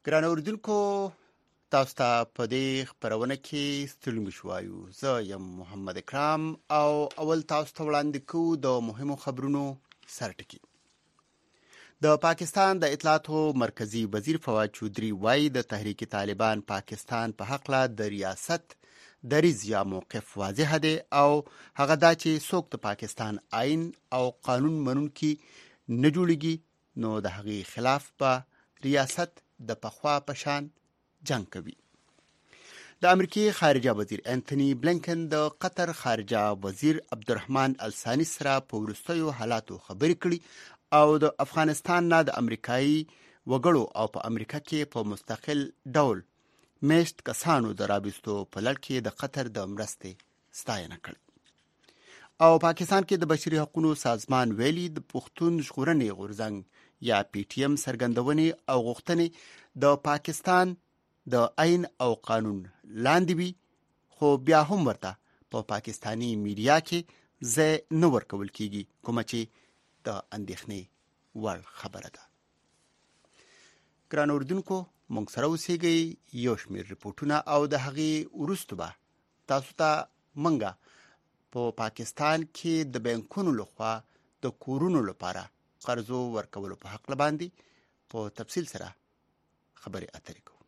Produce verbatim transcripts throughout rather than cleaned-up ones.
ګرانو اوریدونکو، تاسو ته په دې خپرونه کې ستړي مشو وایو. زه یم محمد اکرام او اول تاسو ته وړاندې کوو د مهمو خبرونو سرټکي. د پاکستان د اطلاعاتو مرکزی وزیر فواد چودھری وایي د تحریک طالبان پاکستان په حق له د ریاست دریځ یا موقف واضح دی او هغه دا چې څوک د پاکستان آئین او قانون منونکي نه جوړیږي نو د هغې خلاف په ریاست د پخوا په شان جنگ کوي. د امریکای خارجه وزیر انتونی بلینکن د قطر خارجه وزیر عبدالرحمن الثانی سره په وروستیو حالاتو خبرې کړي او د افغانستان نه د امریکایي وګړو او په امریکا کې په مستقل ډول میشت کسانو د رابطو په لړ کې د قطر د مرستې ستاینه کړې. او پاکستان کې د بشري حقوقو سازمان ویلي د پښتون ژغورنې غورځنګ یا پی ټی ایم سرګندونې او غوښتنې د پاکستان د آئین او قانون لاندې وي، خو بیا هم ورته په پا پاکستانی میډیا کې ځای نه ورکول کیږي، کومه چې د اندېښنې وړ خبره ده. ګران اردوونکو، موږ سره اوسېږئ. یو شمېر ریپورټونه او د هغې وروسته به تاسو ته منګه په پا پاکستان کې د بانکونو لخوا د کورونو لپاره قرضو ورکولو په حق باندې په تفصیل سره خبرې اترې کوو.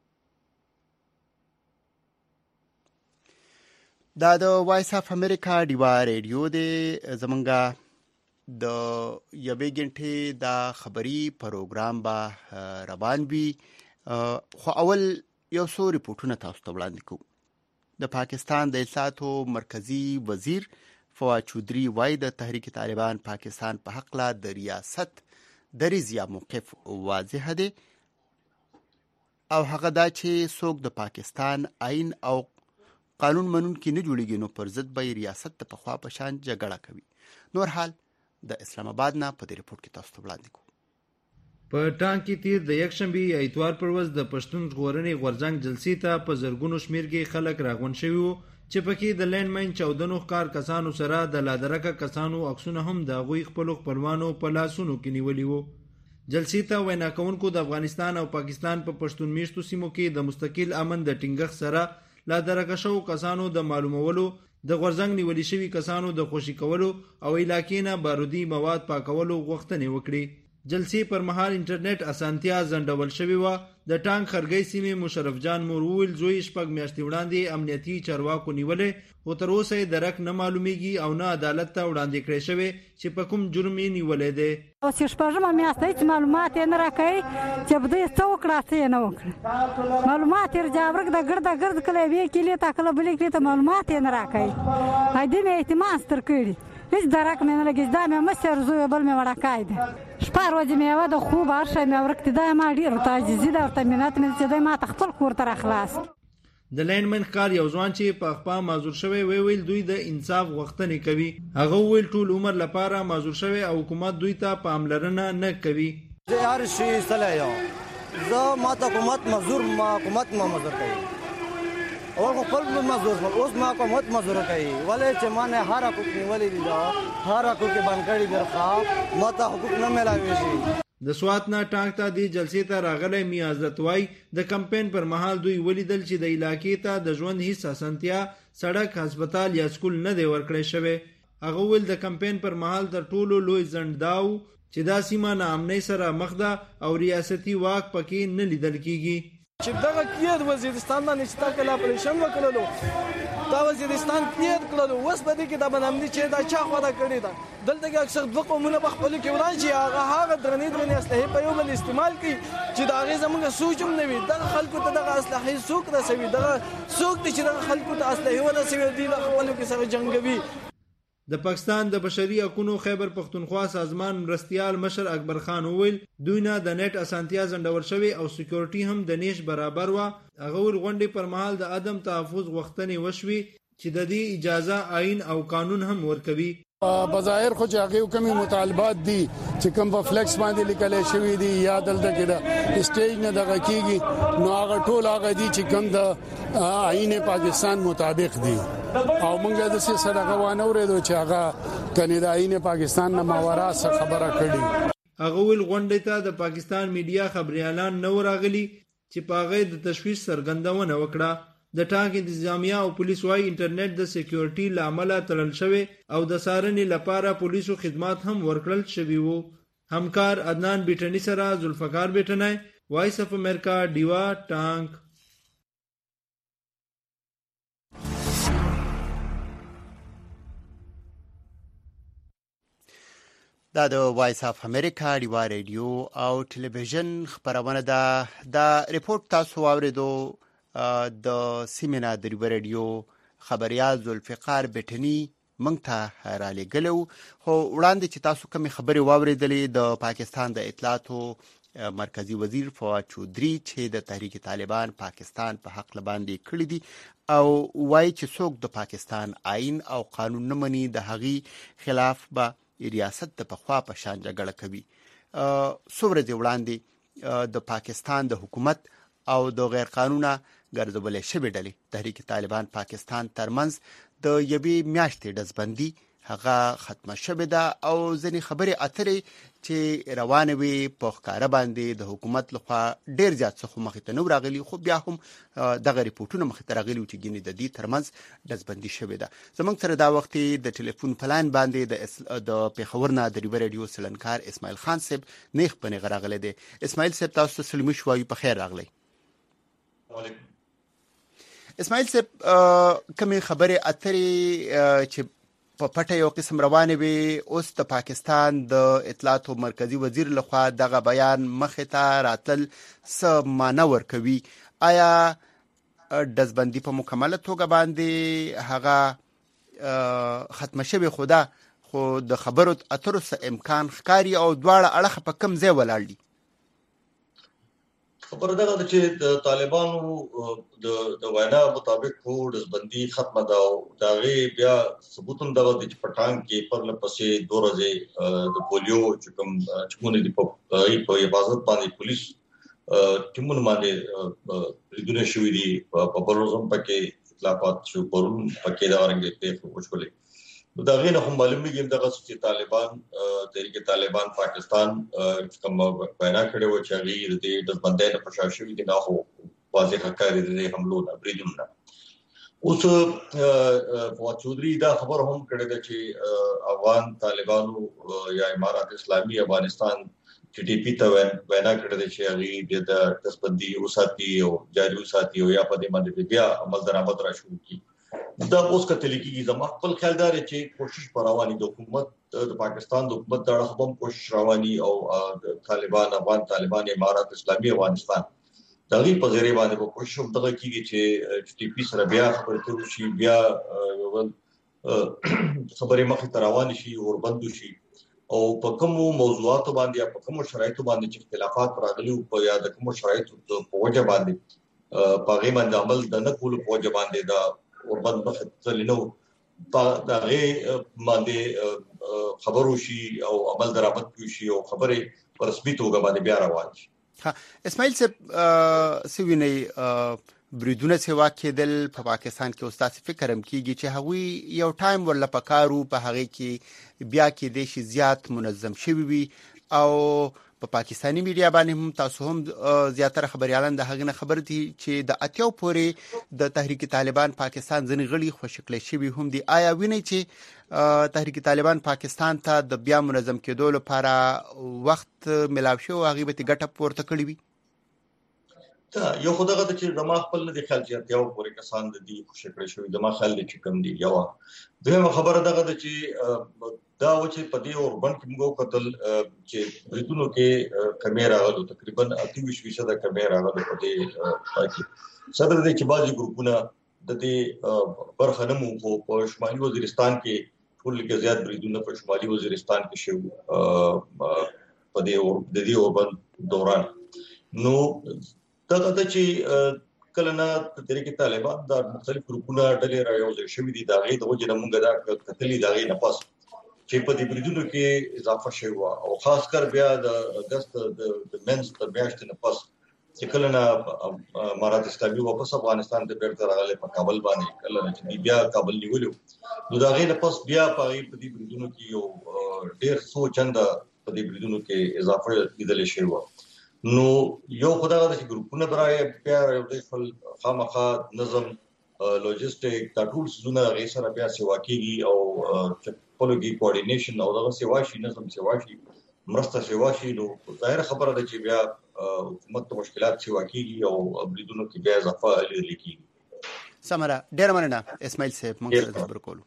دا د وایس اف امریکا ډیوا ریډیو دی. زمونږه د یوې غنټې دا خبري پروګرام به روان وي، خو اول یو څو ریپورټونه تاسو ته وړاندې کوو. د پاکستان د اطلاعاتو مرکزی وزیر فواد چودھری وایي د تحریک طالبان پاکستان په حق له د ریاست دریځ یا موقف واضح دی او هغه دا چې څوک د پاکستان آئین او قانون منونکي نه جوړیږي نو پر ضد به ریاست د پخوا په شان جګړه کوي. نور حال د اسلام آباد نه په دې ریپورت کې تاسو ته وړاندې کوو. په ټانک کې تیر د یکشنبه یا اتوار پر ورځ د پښتون ژغورنې غورځنګ جلسې ته په زرګونو شمېر کې خلک راغونډ شوي وو چې پکې د لینډ ماین چاودنو ښکار کسانو سره د لادرکه کسانو عکسونه هم د هغوی خپلو خپلوانو په لاسونو کې نیولي وو. جلسې ته وینا کوونکو د افغانستان او پاکستان په پښتون میشتو سیمو کې د مستقل امن د ټینګښت سره لادرکه شوو کسانو د معلومولو، د غورځنګ نیولي شوي کسانو د خوشي کولو او علاقې نه بارودي مواد پاکولو غوښتنې وکړي. جلسې پر مهال انټرنیټ اسانتیا ځنډول شوې وه. د ټانک خرګۍ سیمې مشرف جان مور وویل زوی شپږ میاشتې وړاندې امنیتي چارواکو نیولې، خو تر اوسه یې درک نه معلومیږي او نه عدالت ته وړاندې کړی شوی چې په کوم جرم یې نیولی دی. اوس یې شپږمه میاشت دی چې معلومات یې نه راکوي چې بدوی څه وکړه څه یې نه وکړه. معلومات یې جابرک د ګرده ګرد کله یوې کلي ته کله بلې کلي ته معلومات یې نه راکوي. هدي مې اعتماد ستر کړي، هیڅ درک مې نه لګېږي. دا مې مشر زوی بل مې وړکای دی. شپه ورځې مې یوه د خوب هر شی مې ورکتې. دا ما ډېر ورته عاجزي ده، ورته منت مې چې دی ما ته خپل کور ته راخلاص. د لینډمن ښکار یو ځوان چې په خپا معذور شوی وی ویل دوی د انصاف غوښتنې کوي. هغه وویل ټول عمر لپاره معذور شوی او حکومت دوی ته پاملرنه نه کوي. زه هر شي سلی یم، زه ما ته حکومت معذور ما حکومت ما معذور کوي. اول خو خپل معذور شول، اوس ما حکومت معذور کوي. ولې چې ما نه هر حقوق نیولي دي، هر حقوق یې بند کړي دي، خو ما ته حقوق نه میلاویږي. د سوات نه ټانک ته د جلسې ته راغلی میا عزت وای د کمپین پر مهال دوی ولیدل چې د علاقې ته د ژوند هیڅ اسانتیا، سړک، هسپتال یا سکول نه دی ورکړی شوی. هغه ویل د کمپین پر مهال تر ټولو لوی ځنډ دا و چې دا سیمه ناامنۍ سره مخ ده او ریاستي واک پکې نه لیدل کیږي. چې دغه کېد وزیرستان باندې چې تا کله اپریشن وکړلو، دا وزیرستان کېد کړلو، اوس په دې کې دا بنامني چې دا چا خوا ده کړې ده. دلته کې اکثر دوه قومونه په خپلو کې وران چې هغه هغه درنې درنې اسلحې په یو بل استعمال کوي چې د هغې زموږ سوچ هم نه وي. دغه خلکو ته دغه اسلحې څوک رسوي؟ دغه څوک دی چې دغه خلکو ته اسلحې ورسوي او دوی د خپلو کې سره جنګوي؟ د پاکستان د بشري حقوقو خیبر پختونخوا سازمان مرستیال مشر اکبر خان وویل دوی نه د نت اسانتیا ځنډول شوی او سکیورټي هم د نیش برابر و. هغه ور غونډې پر مهال د عدم تحفظ غوښتنې وشوي چې د دې اجازه آئین او قانون هم ورکوي. بظاهر خو چې هغه کومي مطالبات دي چې کوم په فلیکس باندې لیکل شوی دي یا دلته کې دا سټیج نه دغه کیږي نو هغه ټول هغه دي چې کوم د آئین پاکستان مطابق دي او موږ د څه سره غوانه ورېدو چې هغه کني د آئین پاکستان نه ماورا څخه خبره کړي. هغه ول غونډې ته د پاکستان میډیا خبريالان نو راغلي چې په هغه د تشویش څرګندونه وکړه. د ټانک انتظامیه او پولیس وايي انټرنیټ د سکیورټي له امله تړل شوی او د څارنې لپاره پولیسو خدمات هم ورکړل شوي وو. همکار عدنان بیټني سره ذوالفقار بیټنی، وایس اف امریکا، ډیوا ټانک. دا د وایس اف امریکا ډیوا ریډیو او ټلویزیون خبرونه ده. دا ریپورت تاسو واوریدو د سیمینار د ډیوا ریډیو خبريال ذوالفقار بیټنی مونږ ته را لېږلو. خو وړاندې چې تاسو کومې خبرې واوریدلې د پاکستان د اطلاعاتو مرکزی وزیر فواد چودھری چې د تحریک طالبان پاکستان په حق لباندې کړی دي او وایي چې څوک د پاکستان آئین او قانون نه مني د هغې خلاف به ریاست د پخوا په شان جګړه کوي. څو ورځې وړاندې د پاکستان د حکومت او د غیر قانونه ګرځولې شوې ډلې تحریک طالبان پاکستان ترمنځ د یوې میاشتې ډزبندي هغه ختمه شوې ده او ځینې خبرې اترې چې روانې وي په ښکاره باندې د حکومت لخوا ډېر زیات څه خو مخې ته نه راغلي، خو بیا هم دغه ریپورټونه مخې ته راغلي چې ګینې د دې ترمنځ ډزبندي شوې ده. زموږ سره دا وخت د ټلیفون په لاین باندې د پېښور نه د ډیوا ریډیو سلنکار اسماعیل خان صاحب نیغ په نیغه راغلی دی. اسماعیل صاحب تاسو ته سلمي شوایو، په خیر راغلی. اسماعیل صاحب کومې خبرې اترې چې په پټه یو قسم روانې وي، اوس د پاکستان د اطلاعاتو مرکزی وزیر لخوا دغه بیان مخې ته راتل څه معنا ورکوي؟ آیا ډزبندي په مکمله توګه باندې هغه ختمه شوې خو ده خو د خبرو اترو څه امکان ښکاري او دواړه اړخ په کوم ځای ولاړ دي؟ خبره دغه ده چې د طالبانو د د وینا مطابق خو ډزبندي ختمه ده او د هغې بیا ثبوت هم دغه دی چې په ټانک کې پرله پسې دوه ورځې د پولیو چې کوم ټیمونه دي په په حفاظت باندې پولیس ټیمونه باندې بریدونه شوي دي، په بل ورځ هم پکې اطلاقات شو، پرون پکې دغه رنګې پېښې وشولې. نو د هغې نه خو معلومېږي همدغه چې طالبان تحریک طالبان پاکستان کوم وینا کړې وه چې هغې د دې ډزبندۍ نه په شا شوي دي، دا خو واضح ښکاري د دې حملو نه بریدونو نه. اوس فواد چودھری دا خبر هم کړې ده چې افغان طالبانو یا امارات اسلامي افغانستان چې ډي پي ته وینا کړې ده چې هغې د ډزبندي وساتي او جاري وساتي او یا په دې باندې بیا عمل درآمد را شروع کړي. دا اوس کتل کېږي. زما خپل خیال دا دی چې کوشش په رواني د حکومت د پاکستان د حکومت د اړخ هم کوشش رواني او د طالبان افغان طالبان امارات اسلامي افغانستان د هغې په ذریعه باندې به کوشش هم دغه کېږي چې ټي پي سره بیا خبرې اترې وشي، بیا خبرې مخې ته روانې شي، وربند وشي او په کومو موضوعاتو باندې یا په کومو شرایطو باندې چې اختلافات راغلي وو یا د کومو شرایطو په وجه باندې په هغې باندې عمل د نه کولو په وجه باندې دا وربند مخې ته نو د هغې باندې خبر وشي او عمل درآمد وشي او خبرې په رسمي توګه باندې بیا روان شي. اسماعیل صاحب څه وینئ بریدونه چې واقعېدل په پاکستان کې، اوس داسې فکر هم کېږي چې هغوی یو ټایم ورله پکار وو، په هغې کې بیا کېدی شي زیات منظم شوي وي او په پاکستاني میډیا باندې هم تاسو هم زیاتره خبريالان د هغې نه خبر دي چې د اتیاو پورې د تحریک طالبان پاکستان ځینې غړي خوشکلی شوي هم دي. آیا وینئ چې تحریک طالبان پاکستان ته د بیا منظم کېدو لپاره وخت ملاو شوی او هغې به ترې ګټه پورته کړې وي؟ یو خو دغه ده چې زما خپل نه دی خیال چې اتیاو پورې کسان د دې خوشکلی شوي، زما خیال دی چې کم دي. یوه دویمه خبره دغه ده چې دا و چې په دې اوربند کې موږ وکتل چې بریدونو کې کمې راغلو، تقریبا اته ویشت فیصده کمې راغلو په دې پای کې. صدر دی چې بعضې ګروپونه د دې برخه نه مو، خو په شمالي وزیرستان کې ټول لږ زیات بریدونه په شمالي وزیرستان کې شوي په دې د دې اوربند دوران. نو دغه ده چې کله نه تحریک طالبان د مختلف ګروپونه ډلې را یو ځای شوي دي، د هغې د وجې نه موږ دا کتلي د هغې نه پس چې په دې بریدونو کې اضافه شوې وه او خاص کر بیا د اګست د منځ تر میاشتې نه پس چې کله نه امارات اسلامي واپس افغانستان ته بیرته راغلی په کابل باندې، کله نه چې بیا کابل نیولی نو د هغې نه پس بیا په هغې په دې بریدونو کې یو ډېر څو چنده په دې بریدونو کې اضافه لیدلی شوې وه. نو یو خدای د ګروپونه برای بیا یو د خپل خامخا نظم لوجستیک دا ټول زونه غي سره بیا سیوا کیږي او پولوګي کوارډینیشن او دغه سیوا شي نظم سیوا شي مرسته سیوا شي نو ظاهر خبره ده چې بیا حکومت ته مشکلات سیوا کیږي او بریدونو کې بیا اضافه لري کیږي سمره ډیر مننه اسماعیل صاحب موږ سره خبرې کولو.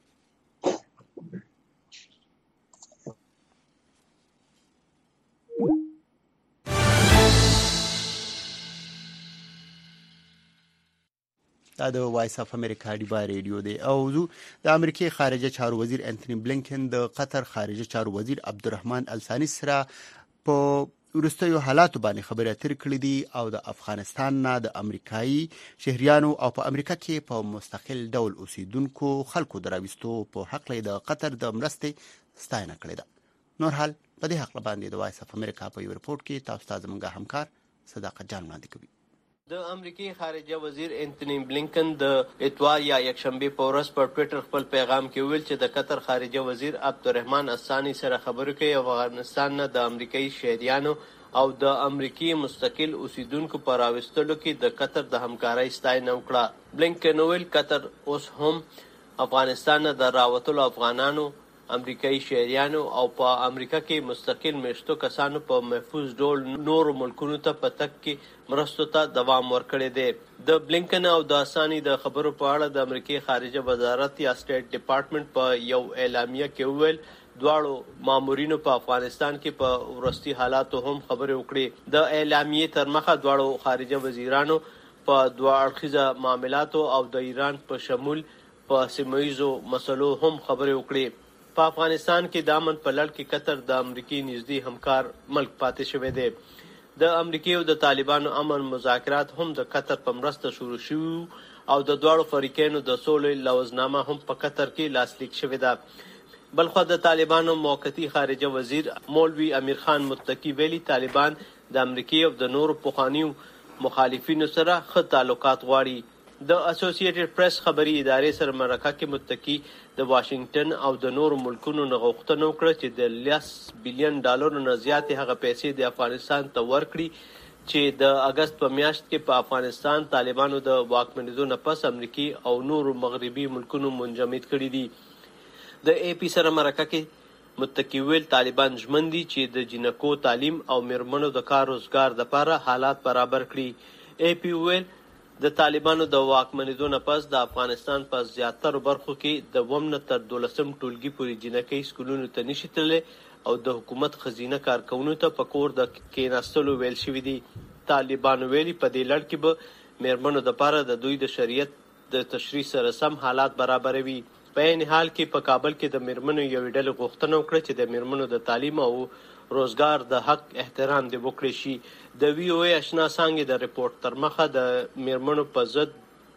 دا د وایس اف امریکا دی با ریډیو دی او د امریکای خارجه چارو وزیر انټونی بلینکن د قطر خارجه چارو وزیر عبدالرحمن الثانی سره په ورستیو حالات باندې خبرې اترې کړې دي او د افغانستان نه د امریکایي شهريانو او په امریکا کې په مستقل ډول اوسیدونکو خلکو دراوستو په حق له د قطر د مرستې ستاینه کړې ده. نور حال په دې حق باندې د وایس اف امریکا په یو رپورت کې تاسو ته زموږ همکار صداقت جان وړاندې کوي. د امریکای خارجه وزیر انټونی بلینکن د اتوار یا یکشنبه په ورځ په ټوئیټر خپل پیغام کې ویل چې د قطر خارجه وزیر عبدالرحمن الثانی سره خبرې کوي او افغانستان نه د امریکایي شهريانو او د امریکای مستقل اوسیدونکو پر راوستلو کې د قطر د همکارۍ ستاینه وکړه. بلینکن ویل قطر اوس هم افغانستان نه د راوتلو افغانانو امریکایي شهريانو او په امریکا کې مستقل مشتو کسانو په محفوظ ډول نور ملکونو ته په تک کې مرستو ته دوام ورکړی دی. د بلینکن او د اسانی د خبرو په اړه د امریکای خارجه وزارت یا سټیټ ډپارټمنټ په یو اعلامیه کې وویل دواړو مامورینو په افغانستان کې په ورستي حالاتو هم خبرې وکړې. د اعلامیې تر مخه دواړو خارجه وزیرانو په دوه اړخیزه معاملاتو او د ایران په شمول په سیمه‌ییزو مسلو هم خبرې وکړې. په افغانستان کې د امن په لړ کې قطر د امریکای نږدې همکار ملک پاتې شوی دی. د امریکای او د طالبانو امن مذاکرات هم د قطر په مرسته شروع شوي او د دواړو فریقینو د سولې لوزنامه هم په قطر کې لاسلیک شوې ده. بلخو د طالبانو موقتی خارجه وزیر مولوی امیر خان متقی ویلي طالبان د امریکای او د نورو پخوانیو مخالفینو سره ښه تعلقات غواړي. د اسوسییټډ پریس خبري ادارې سره مرکه کې متقی د واشنگټن او د نورو ملکونو نه غوښتنه وکړه چې د لس بلین ډالرو نه زیاتې هغه پیسې د افغانستان ته ورکړي چې د اگست په میاشت کې په افغانستان طالبانو د واکمنېدو نه پس امریکای او نورو مغربي ملکونو منجمد کړي دي. د ای پی سره مرکه کې متقی ویل طالبان ژمن دي چې د جنکو تعلیم او میرمنو د کار روزګار لپاره حالات برابر کړي. ای پی ویل د طالبانو د واکمنېدو نه پس د افغانستان په زیاترو برخو کې د اووم نه تر دولسم ټولګي پورې جنکۍ سکولونو ته نشي تللی او د حکومت خزینه کارکونو ته په کور د کېناستلو ویل شوي دي. طالبانو ویلي په دې لړ کې به میرمنو دپاره د دوی د شریعت د تشریع سره سم حالات برابروي. په عین حال کې په کابل کې د میرمنو یوې ډلې غوښتنه وکړه چې د میرمنو د تعلیم او روزګار د حق احترام دې وکړي شي. د وی او ای آشنا څانګې د رپورت تر مخه د میرمنو په ضد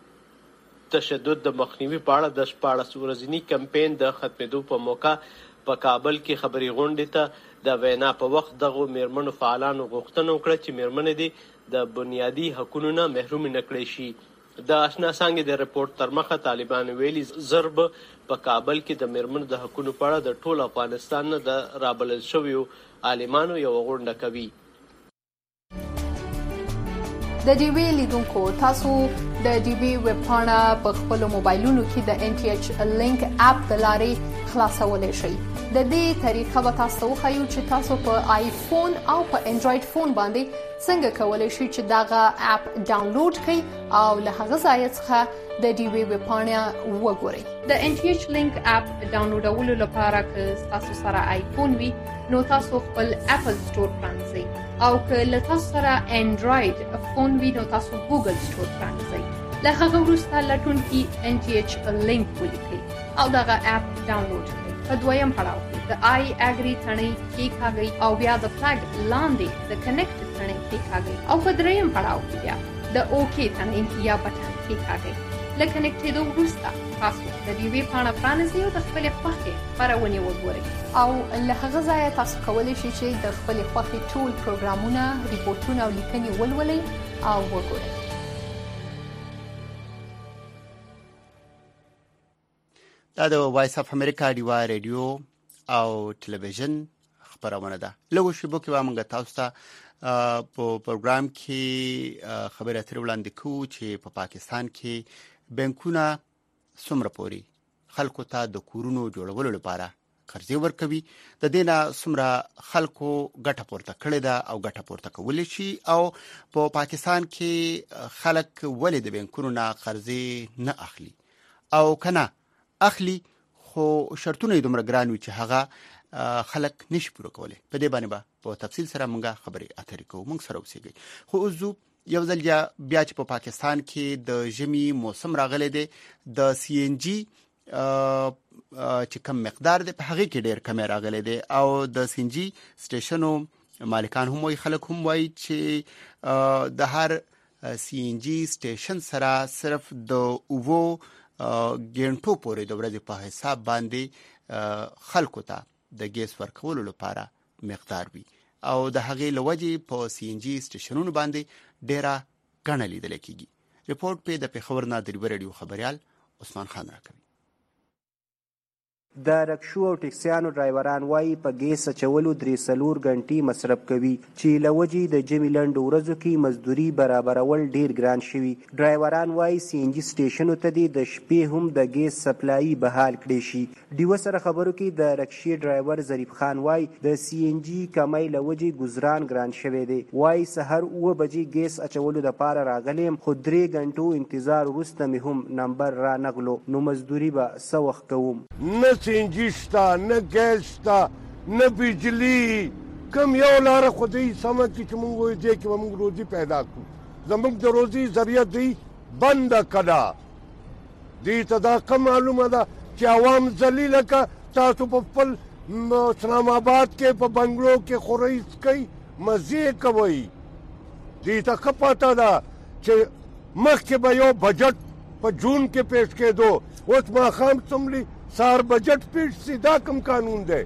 تشدد د مخنیوي په اړه د شپاړس ورځني کمپاین د ختمېدو په موقع په کابل کې خبري غونډې ته د وینا په وخت دغه میرمنو فعالانو غوښتنه وکړه چې میرمنې دې د بنیادي حقوقو نه محروم نه کړي شي. د آشنا څانګې د رپورت تر مخه طالبان ویلي ضرب په کابل کې د میرمنو د حقوقو په اړه د ټول افغانستان نه د رابلل شویو عالمانو یو غونډه کوي. د ډي وی لیدونکو تاسو د ډي وی ویب پاڼه په خپل موبایلونو کې د ان ټي ایچ لینک اپ د لارې خلاصولای شئ. د دې طریقه به تاسو ته وښیو چې تاسو په آیفون او په انډراید فون باندې څنګه کولای شئ چې دغه اپ ډاونلوډ کړئ او له هغه ځای څخه د ډي وی ویب پاڼه وګورئ. د ان ټي ایچ لینک اپ ډاونلوډولو لپاره که تاسو سره آیفون وي نو تاسو خپل اپل سٹور پرانځئ او که له تاسو سره انډراید فون وي نو تاسو ګوګل سٹور پرانځئ. له هغه وروسته لټونکي ان ټي ایچ لینک ولیکئ او دغه اپ ډاونلوډ کړئ. په دویم پړاو کې د آی اګری تڼۍ کېکاږئ او بیا د فلګ لاندې د کنیکټ تڼۍ کېکاږئ او په دریم پړاو کې بیا د اوکې تڼۍ یا بټن کېکاږئ. له کنیکټېدو وروسته تاسو د ډي وی پاڼه پرانیزئ او د خپلې خوښې خپرونې وګورئ او له هغه ځایه تاسو کولی شئ چې د خپلې خوښې ټول پروګرامونه، ریپورټونه او لیکنې ولولئ او وګورئ. دا د وایس اف امریکا ډیوا ریډیو او ټلویزیون خبرونه ده. لږ شیبو کې به موږ تاسو ته په پروګرام کې خبرې اترې وړاندې کوو چې په پاکستان کې بانکونه څومره پوري خلکو ته د کورونو جوړولو لپاره قرضې ورکوي، د دې نه څومره خلکو ګټه پورته کړې ده او ګټه پورته کولی شي، او په پاکستان کې خلک ولې د بانکونو نه قرضې نه اخلي او کنه اخلي خو شرطونه یې دومره ګران وي چې هغه خلک نشي پوره کولی. په دې باندې به په تفصیل سره موږ خبرې اترې کوو. موږ سره اوسئ. خو اوس یو ځل بیا چې په پاکستان کې د ژمي موسم راغلی دی، د سی ان جی چې کم مقدار دی په هغې کې ډېر کمی راغلی دی، او د سی ان جی سټیشنو مالکان هم وایي، خلک هم وایي چې د هر سی ان جی سټیشن سره صرف د اوو ګنټو پورې د ورځې په حساب باندې خلکو ته د ګیس ورکولو لپاره مقدار وي، او د هغې له وجې په سی ان جی سټیشنونو باندې ډیره ګڼه لیدل کېږي. رپورټ په د پېښور نه د ریډیو خبريال عثمان خان راکوي. د رکشو او ټکسیانو ډرایوران وایي په ګیس اچولو درې څلور غنټې مصرف کوي چې له وجې د ژمي لنډو ورځو کې مزدوري برابرول ډیر ګران شوي. ډرایوران وایي سی ان جي سټیشنو ته دې د شپې هم د ګیس سپلایي بحال کړی شي. ډیوه سره خبرو کې د رکشې ډرایور ظریف خان وایي د سی ان جي کمۍ له وجې ګزران ګران شوی دی. وایي سحر اوه بجې ګیس اچولو دپاره راغلیم، خو درې غنټو انتظار وروسته مې هم نمبر را نغلو، نو مزدوري به څه وخت کوم. سی ان جي شته، نه ګیس شته، نه بجلي، کم یو لاره خو دوی سمه کړي چې موږ وایو دې کې به موږ روزي پیدا کړو. زموږ د روزي ذریعه دوی بنده کړه. دوی ته دا ښه معلومه ده چې عوام ذلیله که تاسو په خپل اسلام آباد کې په بنګلو کې خورئ څکئ مزې کوئ. دوی ته ښه پته ده چې مخکې به یو بجټ په جون کې پیش کېدو، اوس ماښام څومره سار بجټ پیش سي، دا کوم قانون دی؟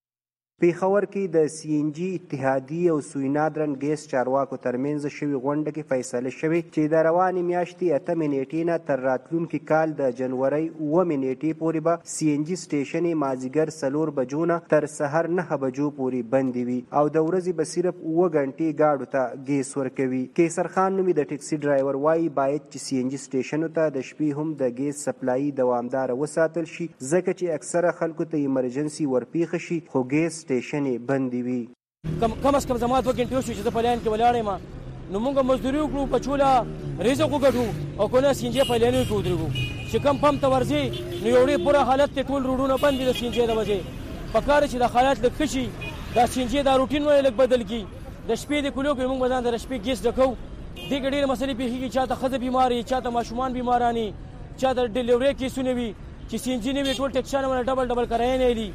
پیښور کې د سی ان جي اتحادیې او سوینادرن ګیس چارواکو ترمنځ شوې غونډه کې فیصله شوې چې د روانې میاشتې اتمې نیټې نه تر راتلونکي کال د جنورۍ اوومې نیټې پورې به سی ان جي سټیشنې مازدیګر څلور بجو نه تر سهار نهه بجو پورې بندې وي، او د ورځې به صرف اووه غنټې ګاډو ته ګیس ورکوي. کیسر خان نومي د ټکسي ډرایور وایي باید چې سی ان جي سټیشنو ته د شپې هم د ګیس سپلایي دوامداره وساتل شي، ځکه چې اکثره خلکو ته ایمرجنسي ورپېښه شي، خو ګیس سټیشنې بندې وي. کم از کم زما دوه غنټې وشوې چې زه په لاین کې ولاړ یم، نو موږ مزدوري وکړو، په چوله رزق وګټو، او که نه سی ان جي په لاینونو کې ودرېږو. چې کم پمپ ته ورځې نو یو ډېر بوره حالت دی، ټول روډونه بند دي د سی ان جي د وجې. په کار چې دا حالات لږ ښه شي، دا سی ان جي دا روټین ولې لږ بدل کړي. د شپې د کلو کې موږ به ځان د شپې ګیس ډکوو. دې کې ډېرې مسلې پېښېږي، چا ته ښځه بیمار وي، چا ته ماشومان بیماران وي، چا ته ډیلیوري کیسونه وي چې سی ان جي نه وي، ټول ټکسیان باندې ډبل ډبل کرایې نه دي.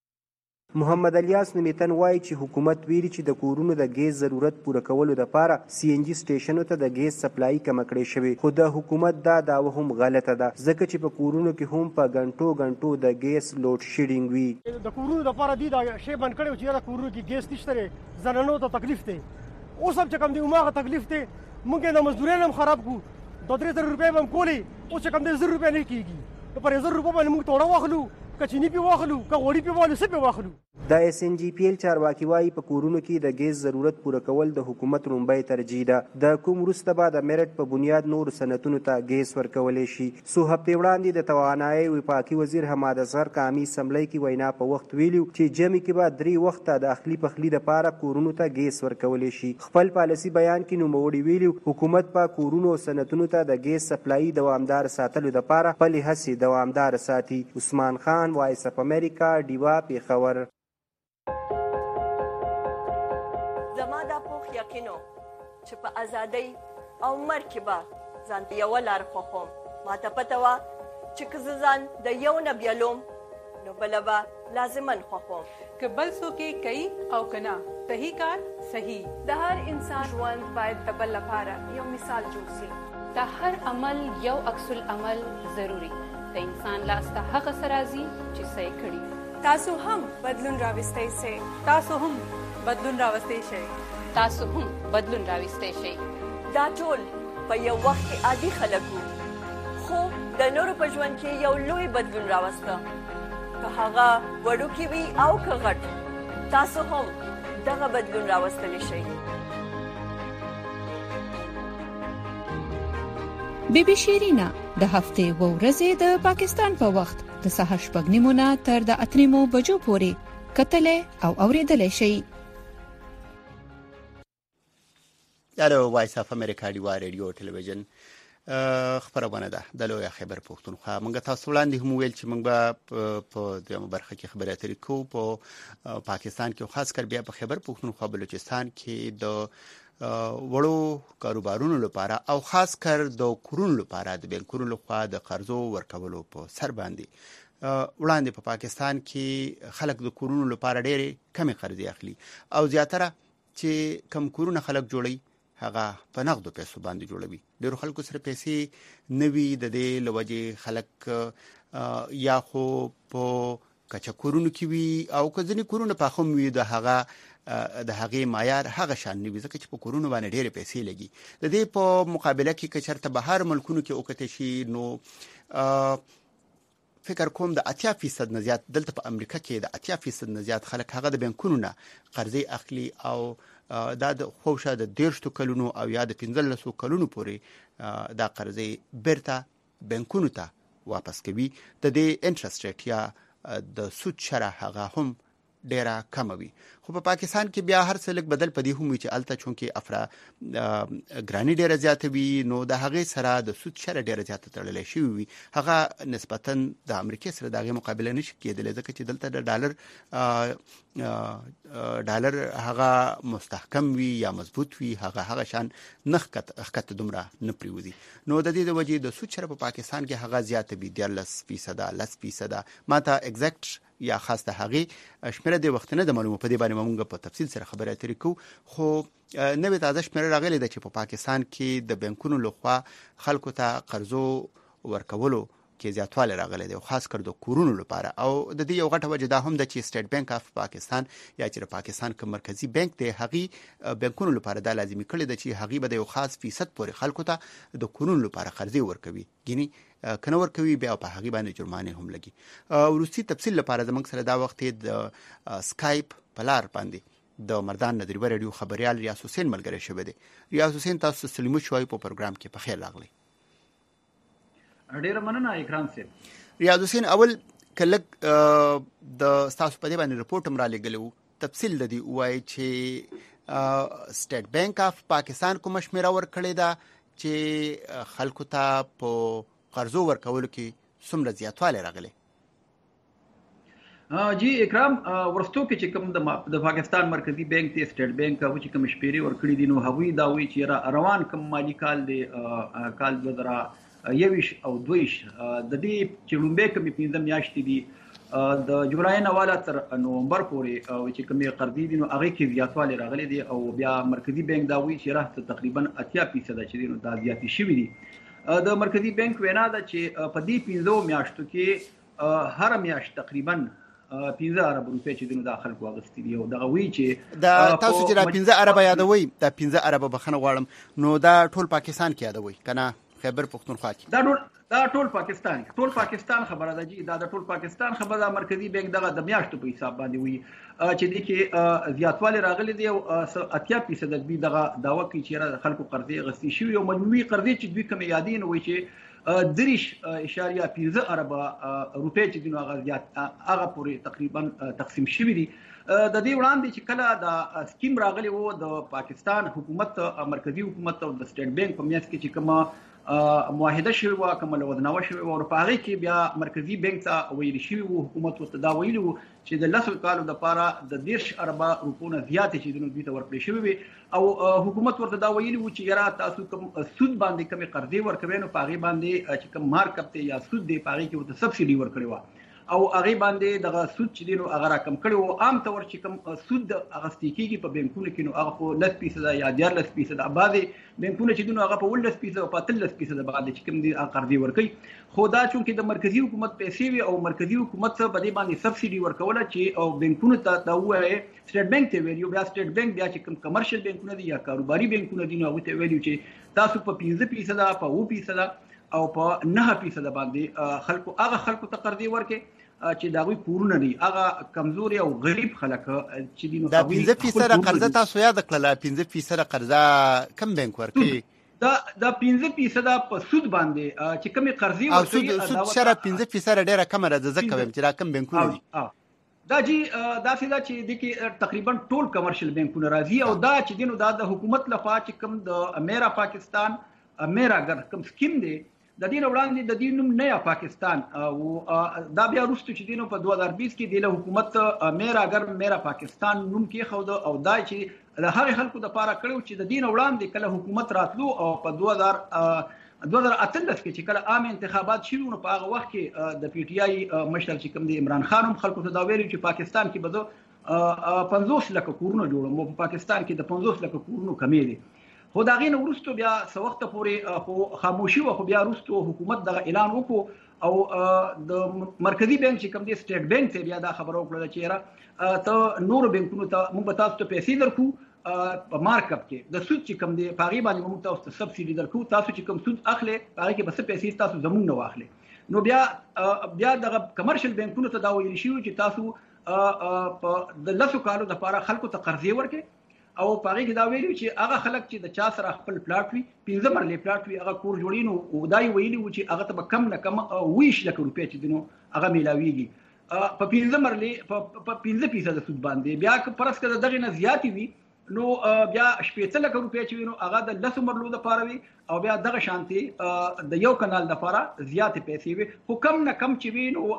محمد الیاس نمیتن وایي چې حکومت ویلي چې د کورونو د ګیس ضرورت پوره کولو لپاره سی ان جي سټیشنو ته د ګیس سپلایي کمه کړې شوې، خو د حکومت دا دعوه هم غلطه ده، ځکه چې په کورونو کې هم په غنټو غنټو د ګیس لوډ شیډینګ وي. د کورونو لپاره دی دا شی بند کړی چې د کورونو کې ګیس نشته، زنانو ته تکلیف دی. اوس هم چې کوم دی هماغه تکلیف دی، موږ د مزدورۍ هم خراب کړو، د درې زره روپۍ به هم کولې، اوس چې کوم دی زر روپۍ نه کېږي. نو پر زر روپۍ باندې موږ توړه واخلو، که چینی پې واخلو، که غوړي پې واخلو، څه پې واخلو. د ایس ان جی پی ایل چارواکي وایي په کورونو کې د ګیس ضرورت پوره کول د حکومت لومړی ترجیح ده. د کوم وروسته به د میرټ په بنیاد نورو صنعتونو ته ګیس ورکولی شي. څو هفتې وړاندې د توانایي وفاقي وزیر حماد اصغر کامي سملۍ کې وینا په وخت ویلي چې ژمي کې به درې وخته د اخلي پخلي دپاره کورونو ته ګیس ورکولی شي. خپل پالیسي بیان کې نوموړي ویلي حکومت په کورونو او صنعتونو ته د ګیس سپلایي دوامدار ساتلو دپاره خپلې هڅې دوامداره ساتي. عثمان خان، وایس اف امریکا، ډیوا، پیښور. زما دا پوخ یقینو چې په ازادۍ او مرګ کې به ځان ته یوه لار خوښوم. ما ته پته وه چې که زه ځان د یو نه بیلوم نو بله به لازما خوښوم. که بل څوک یې کوي او که نه، صحیح کار صحیح. د هر انسان ژوند باید د بل لپاره یو مثال جوړ سي. د هر عمل یو عکس العمل ضروري. د انسان لاس ته هغه څه راځي چې څه یې کړي. تاسو هم بدلون راوستی سئ. تاسو هم بدلون راوستی شئ. تاسو هم بدلون راوستی شئ. دا ټول په یو وخت کې عادي خلک وو، خو د نورو په ژوند کې یو لوی بدلون راوسته، که هغه وړوکی وي او که غټ. تاسو هم دغه بدلون راوستلی شئ. بی بی شیرینا د هفته و ورځې د پاکستان په وخت د سهار شپږ نیمو نه تر د اته نیمو بجو پورې کتلې او اوریدلې شي. دا وایس اف امریکا دی رادیو ټلویزیون خبرونه ده د لوی خبر پښتونخوا. موږ تاسو وړاندې هم ویل چې موږ به په دغه برخه کې خبرې اترې کوو په پاکستان کې، خاص کر بیا په خبر پښتونخوا بلوچستان کې د وړو کاروبارونو لپاره او خاص کر د کورونو لپاره د بانکونو لخوا د قرضو ورکولو په سر باندې وړاندې په پاکستان کې خلک د کورونو لپاره ډېرې کمې قرضې اخلي او زیاتره چې کم کورونه خلک جوړي هغه په نغدو پیسو باندې جوړوي. ډېرو خلکو سره پیسې نوي د دې لوجې خلک یا خو په کچا کورونو کې وي او که ځینې کورونه په خم وي د هغه د هغې معیار هغه شان نه وي، ځکه چې په کورونو باندې ډېرې پیسې لګي. د دې په مقابله کې که چېرته بهر ملکونو کې وکتل شي نو فکر کوم د اتیا فیصد نه زیات دلته په امریکا کې د اتیا فیصد نه زیات خلک هغه د بانکونو نه قرضې اخلي او دا د خوښه د دیرشتو کلونو او یا د پنځلسو کلونو پورې دا قرضې بیرته بانکونو ته واپس کوي. د دې انټرست ریټ یا د سود شرح هغه هم ډیره کم وي. خو په پاکستان کې بیا هر څه لږ بدل پدې هم وي چې الته چونکې افرا ګرانی ډیره زیاته وي نو د هغې سره د سود شرح ډیره زیاته تړلې شوی وي. هغه نسبتا د امریکا سره د هغې مقابله نشي کېدلی ځکه چې دلته د ډالر ډالر هغه مستحکم وي یا مضبوط وي، هغه هغه شان نخ کت دومره نه پریوزي. نو د دې د وجې د سود شرح په پاکستان کې هغه زیاته وي دیارلس فیصده لس فیصده. ما ته اگزیکټ یا خاص د هغې شمیره د وخت نه د معلومه په دې باندې موږ په تفصیل سره خبرې اترې کوو. خو نوې تازه شمیره راغلې ده چې په پاکستان کې د بانکونو لخوا خلکو ته قرضو ورکولو کې زیاتوالی راغلی دی او خاص کر د کورونو لپاره. او د دې یو غټه وجه دا هم ده چې سټیټ بانک اف پاکستان یا چې د پاکستان کوم مرکزی بانک دی هغې بانکونو لپاره دا لازمي کړی ده چې هغې به د یو خاص فیصد پورې خلکو ته د کورونو لپاره قرضې ورکوي، ګینې کنه ورکوي بیا په هغې باندې جرمانې هم لګي. وروستي تفصیل لپاره زموږ سره دا وخت د سکایپ په لار باندې د مردان د دریوه رادیو خبریال ریاض حسین ملګری شوی دی. ریاض حسین تاسو سلیمو شوی په پروګرام کې په خیر راغلی. ډیره مننه اکرام صاحب. ریاض حسین اول کله د تاسو په دې باندې رپورټ هم را لګلو، تفصیل د دې وایي چې سټیټ بانک اف پاکستان کوم شمیره ورکړې ده چې خلکو ته په قرضو ورکولو کې څومره زیاتوالی راغلی؟ جی اکرام، ورستو کې چې کوم د پاکستان مرکزی بانک ته سټیټ بانک او چې کوم شمیرې ورکړي دي نو هغوی دا وایي چې روان کوم مالي کال دی کال دوه زره یویش او دویش د دې چې لومبۍ کومې پنځه میاشتې دي د جولای نه والا تر نومبر پورې چې کومې قرضې دي نو هغې کې زیاتوالی راغلی دی او بیا مرکزی بانک دا وایي چې راه تقریبا اتیا فیصده چې دي نو دا زیاتې شوي دي. د مرکزی بانک وینا ده چې په دې پنځو میاشتو کې هر میاشت تقریبا پنځه ارب روپۍ چې دي نو دا خلکو اخیستي دي او دغه وایي چې دا تاسو چې دا پنځه اربه یادوئ دا پنځه اربه بخښنه غواړم نو دا ټول پاکستان کې یادوئ که نه خیبر پختونخوا کې؟ دا ټول دا ټول پاکستان ټول پاکستان خبره ده جی، دا د ټول پاکستان خبره ده. مرکزی بانک دغه د میاشتو په حساب باندې وایي چې دې کې زیاتوالی راغلی دی او اتیا فیصده دوی دغه دعوه کوي چې خلکو قرضې اخیستې شوي او مجموعي قرضې چې دوی کومې یادوي نو وایي چې دریش اشاریه پنځه اربه روپۍ چې دي نو هغه زیات هغه پورې تقریبا تقسیم شوي دي. د دې وړاندې چې کله د سکیم راغلی و د پاکستان حکومت مرکزی حکومت او د سټیټ بانک په میاشت کې چې کومه معاهده شوې وه کومه لودنامه شوې وه او په هغې کې بیا مرکزي بانک ته ویلي شوي وو، حکومت ورته دا ویلي وو چې د لسو کالو دپاره د دېرش اربه روپو نه زیاتې چې دي نو دوی ته ورکړې شوې وې او حکومت ورته دا ویلي وو چې یاره تاسو کوم سود باندې کومې قرضې ورکوئ نو په هغې باندې چې کوم مارک اپ دی یا سود دی په هغې کې ورته سبسډي ورکړې وه او هغې باندې دغه سود چې دی نو هغه راکم کړی وو. عام طور چې کوم سود اخیستې کېږي په بانکونو کې نو هغه په لس فیصده یا دیارلس فیصده، بعضې بانکونه چې دي نو هغه په اوولس فیصده او په اتلس فیصده باندې چې کوم دي قرضې ورکوي. خو دا چونکې د مرکزي حکومت پیسې وي او مرکزي حکومت په دې باندې سبسډي ورکوله چې او بانکونو ته دا ووایي سټیټ بانک ته ویلي بیا سټیټ بانک بیا چې کوم کمرشل بانکونه دي یا کاروباري بانکونه دي نو هغوی ته ویلي چې تاسو په پنځه فیصده په اووه فیصده او په نهه فیصده باندې خلکو هغه خلکو ته قرضې ورکړي چې د هغوی کورونه دي هغه کمزوري او غریب خلک چې دي نو دا پنځه فیصده قرضه تاسو یاد کړله. پنځه فیصده قرضه کم بانک ورکوي؟ دا د پنځه فیصد په سود باندې چې کومې قرضې ورکوي او سود شره پنځه فیصد ډیره کم راځي ځکه وایم چې راکم بانکونه دي دا جی دا سیدا چې د کې تقریبا ټول کمرشل بانکونه راځي او دا چې دینو دا د حکومت لخوا چې کوم د میرا پاکستان میرا ګر کوم سکیم دی د دین وړاندې د دین نوم نیا پاکستان او دا بیا وروسته چې دینو په دوه هزار بیس کې د حکومت میرا ګر میرا پاکستان نوم کې خو او دا چې د هغه خلکو د پاره کړو چې د دین وړاندې کله حکومت راتلو او په دوه هزار دوه هزار اتلس کې چې کله عام انتخابات شروع نو په هغه وخت کې د پی ټی آی مشر چې کوم دی عمران خان هم خلکو ته دا ویلي چې پاکستان کې به پنځوس لکه کورونه جوړو مو په پاکستان کې د پنځوس لکه کورونو کمی دي خو دا غینه ورستو بیا څو وخت پورې خو خاموشي و خو بیا ورستو حکومت دغه اعلان وکړو او د مرکزی بانک چې کوم دی سټیټ بانک ته بیا دا خبره وکړه چې را ته نور بانکونو ته موږ به تاسو ته پیسې درکو په مارک اپ کې د سود چې کوم دی په غیبه باندې موږ تاسو ته سبسایډي درکو تاسو چې کوم سود اخلي هغه کې بس پیسې تاسو زموږ نه واخلي نو بیا بیا دغه کمرشل بانکونو ته دا ویل شي چې تاسو په د لاسو کالو د لپاره خلکو ته قرضې ورکړي او پاره کې دا ویلو چې هغه خلک چې د چا سره خپل پلاټ وي پنځه مرلې پلاټ وي هغه کور جوړینو او دای ویلي و چې هغه ته کم نه کم ویش لکه روپیا چې دینو هغه میلاویږي په پنځه مرلې په پنځه فیصد سود باندې بیا که پرس کده دغه نه زیاتی وي نو بیا شپږ لکه روپیا چې وینو هغه د لسو مرلو د پاره وي او بیا دغه شانتي د یو کانال د پاره زیات پیسې وي خو کم نه کم چې وینو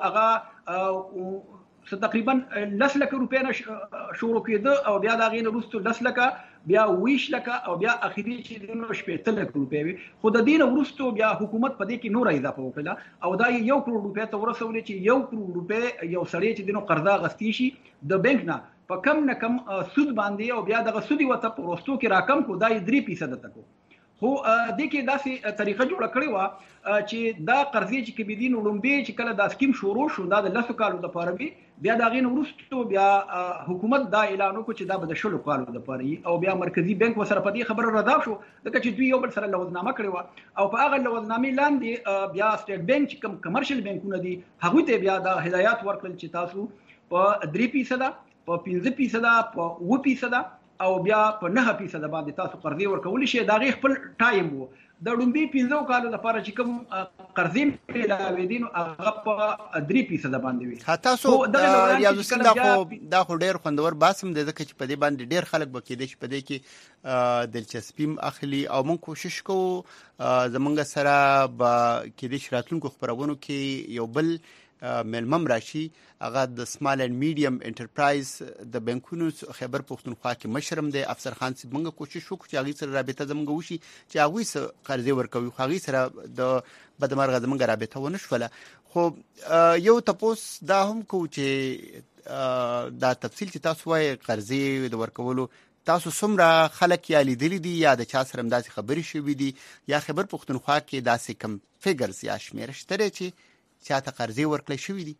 هغه څه تقریبا لس لکه روپیا نه شروع کېده او بیا دا غینه وروسته لس لکه بیا ویش لکه او بیا اخیری چې دینو شپږ لکه روپیا وي خو د دین وروسته بیا حکومت په دې کې نور اضافه وکړه او دا یو کروڑ روپیا ته ورسولې چې یو کروڑ روپیا یو سړی چې دینو قرضه غستی شي د بانک نه په کم نه کم سود باندې او بیا دغه سودي وته په وروستو کې راکم کو دا درې فیصد تکو خو د کې داسې طریقه جوړه کړې و چې دا قرضې چې کې بدین لومبي چې کله دا سکیم شروع شو دا د لسو کالو د پاره وي بیا دا غین ورستو بیا حکومت دا اعلان وکړ چې دا به د شلو کالو د پاره او بیا مرکزی بانک وسره په دې خبره رضا شو دغه چې دوی یو بل سره لوزنامه کړې و او په هغه لوزنامې لاندې بیا سټیټ بانک چې کوم کمرشل بانکونه دي هغه ته بیا دا هدایت ورکړل چې تاسو په درې فیصد په پنځه فیصد په اووه فیصد او بیا په نه فیصد باندې تاسو قرضې ورکول شي دا غي خپل ټایم وو د ډومبي پنځو کالو لپاره چې کوم قرضې ملاوي دي نو هغه په درې فیصد باندې وي تاسو ریاض السین دا خو دا خو ډیر خوندور باسم د ځکه چې په دې باندې ډیر خلک بکیدي چې په دې کې دلچسپیم اخلي او موږ کوشش کوو زمونږ سره به کې د شراتونکو خبرونو کې یو بل ملمم راشي هغه د سمال اند میډیم انټرپرایز د بانکونو خبر پښتونخوا کې مشرم دی افسر خان سي موږ کوشش وکړو چې هغه سره رابطه زموږ وشي چې هغه سره قرضې ورکوي خو هغه سره د بدمرغه زموږ رابطه ونه شوله خو یو تاسو دا هم کو چې دا تفصیل چې تاسو وايي قرضې د ورکولو تاسو څومره خلک یا لیدلي دي یا د چا سره همداسې خبرې شوې دي یا خبر پښتونخوا کې داسې کم فګرز یا شمیر شته چې چاته قرضې ورکړل شوې دي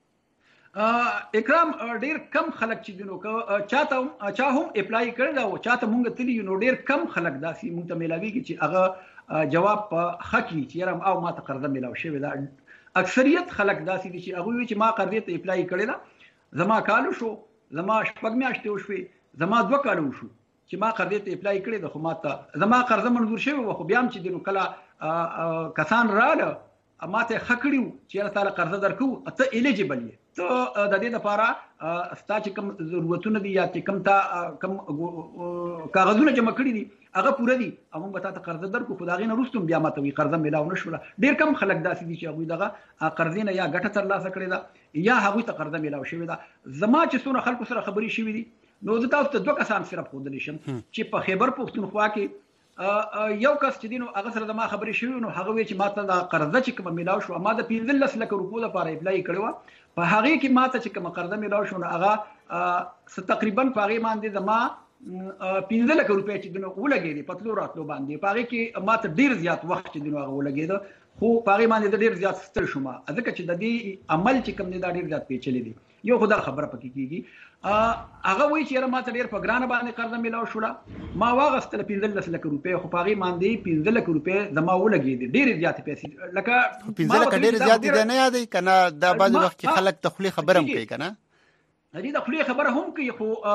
اکرام ډیر کم خلک چې دینو که چاته چا هم اپلای کړل او چاته مونږ تلی نو ډیر کم خلک داسې مونږ ته ملاويږي چې هغه جواب په حقي چې رم او ماته قرضه ملاو شوی دا اکثریت خلک داسې دي چې هغه چې ما قرضې ته اپلای کړل زما کالو شو زما شپږ میاشتې وشوي زما دوه کالو شو چې ما قرضې ته اپلای کړل خو ماته زما قرضه منظور شوی خو بیا هم چې دینو کله کسان رااله ماته خکړیو چې تعالی قرضه درکو ته الیجیبل یې ته د دې لپاره ستا چې کوم ضرورتونه دي یا چې کوم تا کوم کاغذونه جمع کړی دي هغه پوره دي او موږ ته قرضه درکو خو دا غینه رستم بیا ماته وی قرضه ملاو نشوله ډیر کم خلک داسې دي چې هغه دغه قرضینه یا ګټه ترلاسه کړی دا یا هغه ته قرضه ملاو شوی دا زما چې څونه خلکو سره خبري شوی دي نو زه تاسو ته دوه کسان سره خودلی شم چې په خیبر پښتونخوا کې یو کس چې دینو هغه سره د ما خبرې شوی نو هغه وی چې ماته دا قرضه چې کوم ملاو شو ما د پنځلس لک روپو لپاره اپلای کړو په هغه کې ماته چې کوم قرضه ملاو شو نو هغه تقریبا په هغه باندې د ما پنځه لک روپیا چې دینو ولګېدي پتلو راتلو باندې په هغه کې ماته ډیر زیات وخت چې دینو هغه ولګېد خو په هغه باندې ډیر زیات ستل شوم ځکه چې د دې عمل چې کوم دی دا ډیر زیات پیچلې دي یو خدای خبره پکې کیږي هغه وایي چې ما ته ډیر په ګرانه باندې قرضه ملاو شوله ما واغستل پنځلس لک روپیا خو په هغه باندې پنځه لک روپیا زما ولګېدي ډیر زیات پیسې لکه پنځه لک ډیر زیات دي نه یادې کنه دا بعض وخت کې خلک تخلي خبرم کوي کنه دې د خپل خبره هم کوي خو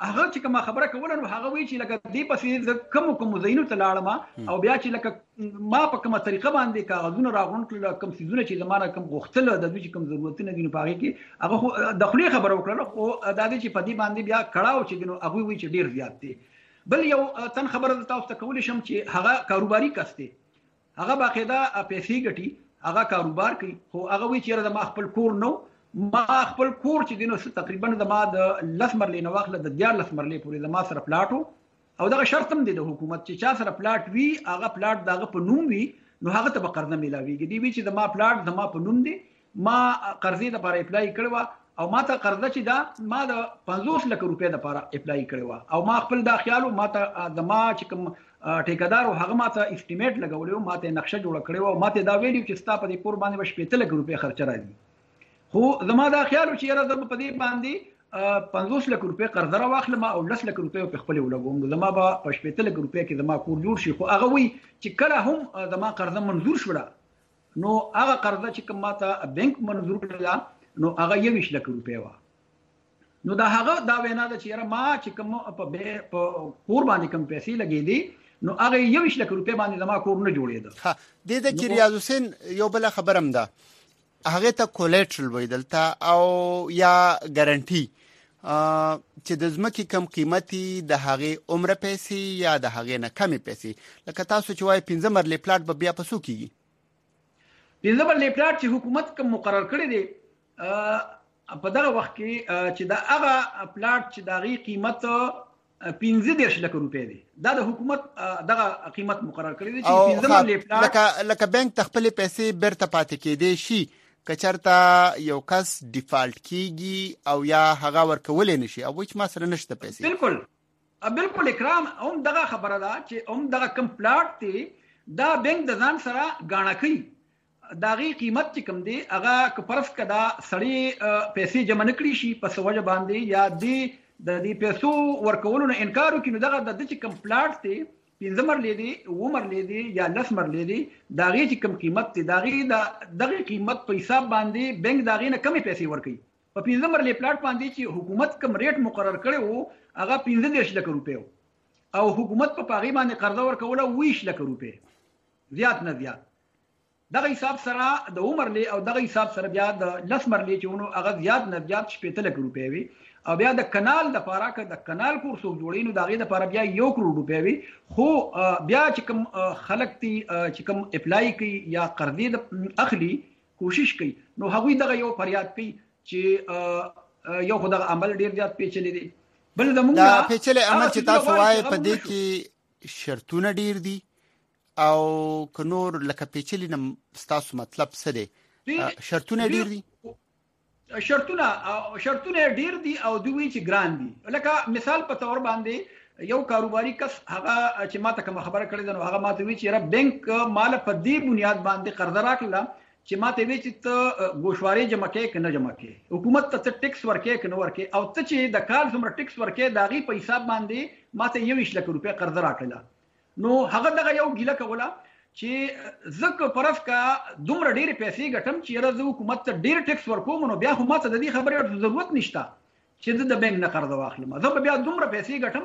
هغه چې کوم خبره کوله نو هغه وی چې لکه دې پسې کوم کوم زینو ته لاړم او بیا چې لکه ما په کومه طریقه باندې کاغذونه راغون کړل کوم سيزونه چې زمانه کوم غوښتل د دوی کوم ضرورتونه دي نو پاره کې هغه د خپل خبره وکړه او د دې چې په دې باندې بیا کړهو چې نو هغه وی چې ډیر زیات دي. بل یو تن خبره تاسو ته کول شم چې هغه کاروباري کسته هغه باقاعده پیسې ګټي هغه کاروبار کوي خو هغه وی چې د ما خپل کور نو ما خپل کور چې دینو تقریبا د ما د لس مرلې نه واخله د دیار لس مرلې پورې د ما سره پلاټو او دغه شرط هم دی د حکومت چې چا سره پلاټ وی هغه پلاټ دغه په نوم وی نو هغه ته به قرضه ملاويږي دی وی چې د ما پلاټ د ما په نوم دی ما قرضې د لپاره اپلای کړو او ما ته قرضه چې دا ما د پنځوس لک روپۍ د لپاره اپلای کړو او ما خپل دا خیالو ما ته د ما چې کوم ټیکدار او هغه ما ته اسټیمیټ لګولو ما ته نقشه جوړ کړو او ما ته دا ویډیو چې ستا په دې کور باندې شپږ لک روپۍ خرچ راځي خو زما دا خیال چې یاره زه په دې باندې پنځوس لک روپۍ قرض را واخلم او لس لک روپۍ په خپل ولګوم زما به په شپږ لک روپۍ کې زما کور جوړ شي خو هغه وی چې کله هم زما قرضه منظور شوه نو هغه قرضه چې کوم ماته بانک منظور کړل نو هغه یویش لک روپۍ و نو دا هغه دا وینا ده چې یاره ما چې کوم په کور باندې کوم پیسې لګې دي نو هغه یویش لک روپۍ باندې زما کور نه جوړېده. ها د دې کې ریاض حسین یو بل خبرم ده هغه ته کولیټرل وای دلته او یا ګارانټي چې د ځمکې کم قیمتي د هغه عمر پیسې یا د هغه نه کمی پیسې لکه تاسو چې وای پنځه مرلې پلاټ به بیا پسو کیږي پنځه مرلې پلاټ چې حکومت کوم مقرر کړی دی په دغه وخت کې چې دا هغه پلاټ چې د هغه قیمت پنځه دیرش لک روپۍ دی دا د حکومت دغه قیمت مقرر کړی دی چې پنځه مرلې پلاټ لکه لکه بانک تخپل پیسې بیرته پاتې کېدې شي کچرتا یو کس ډیفالت کیږي او یا هغه ورکول نه شي او چې ما سره نشته پیسې بالکل بالکل اکرام هم دغه خبره ده چې هم دغه کم پلاټ دی دا بانک د ځان سره غاڼه کوي داغي قیمت چې کم دی هغه کپرس کدا سړی پیسې جمع نکړي شي په سوجه باندې یا دی د دې پیسو ورکولو نه انکار وکړي نو دغه د چې کم پلاټ دی پنځه مرلې دي اوه مرلې دي یا لس مرلې دي داغي چې کم قیمت دی داغي د دغه قیمت په حساب باندې بانک داغي نه کمې پیسې ورکړي په پنځه مرلې پلاټ باندې چې حکومت کم ریټ مقرر کړی وو هغه پنځه دیرش لک روپۍ او حکومت په پاغي باندې قرضه ورکوله ویش لک روپۍ زیات نه زیات دغه حساب سره د عمرلې او دغه حساب سره بیا د لس مرلې چې ونو هغه زیات نه زیات شپږ لک روپۍ وي او بیا د کانال د پاره ک د کانال کورسو جوړې نو دغه د پاره بیا یو کروڑ روپۍ وي خو بیا چې کوم خلک تی چې کوم اپلای کوي یا قرضې د اخلي کوشش کوي نو هغوی دغه یو فریاد کوي چې یو خدای عمل ډیر زیات پیچلې دي بل زموږ دا پیچلې عمل چې تاسو وایي په دې کې شرطونه ډیر دي او کنور لکه پیچلې نه تاسو مطلب څه دی شرطونه ډیر دي شرطونه شرطونه ډیر دي او دوی چې ګران دي لکه مثال په تور باندې یو کاروباري کس هغه چې ماته کوم خبره کړې ده نو هغه ماته وی چې را بانک مال په دې بنیاد باندې قرض راکړه چې ماته وی چې ته ګوشواري جمع کې کنه جمع کې حکومت ته ټیکس ورکې کنه ورکې او ته چې د کال څومره ټیکس ورکې داغي په حساب باندې ماته یویش لک روپۍ قرض راکړه نو هغه دغه یو ګیله کوله چې زکه پرف کا دومره ډېر پیسې ګټم چې راز حکومت ته ډېر ټیکس ورکوم نو بیا خو ماته د دې خبرې ضرورت نشته چې د بانک نه قرض واخلم زه بیا دومره پیسې ګټم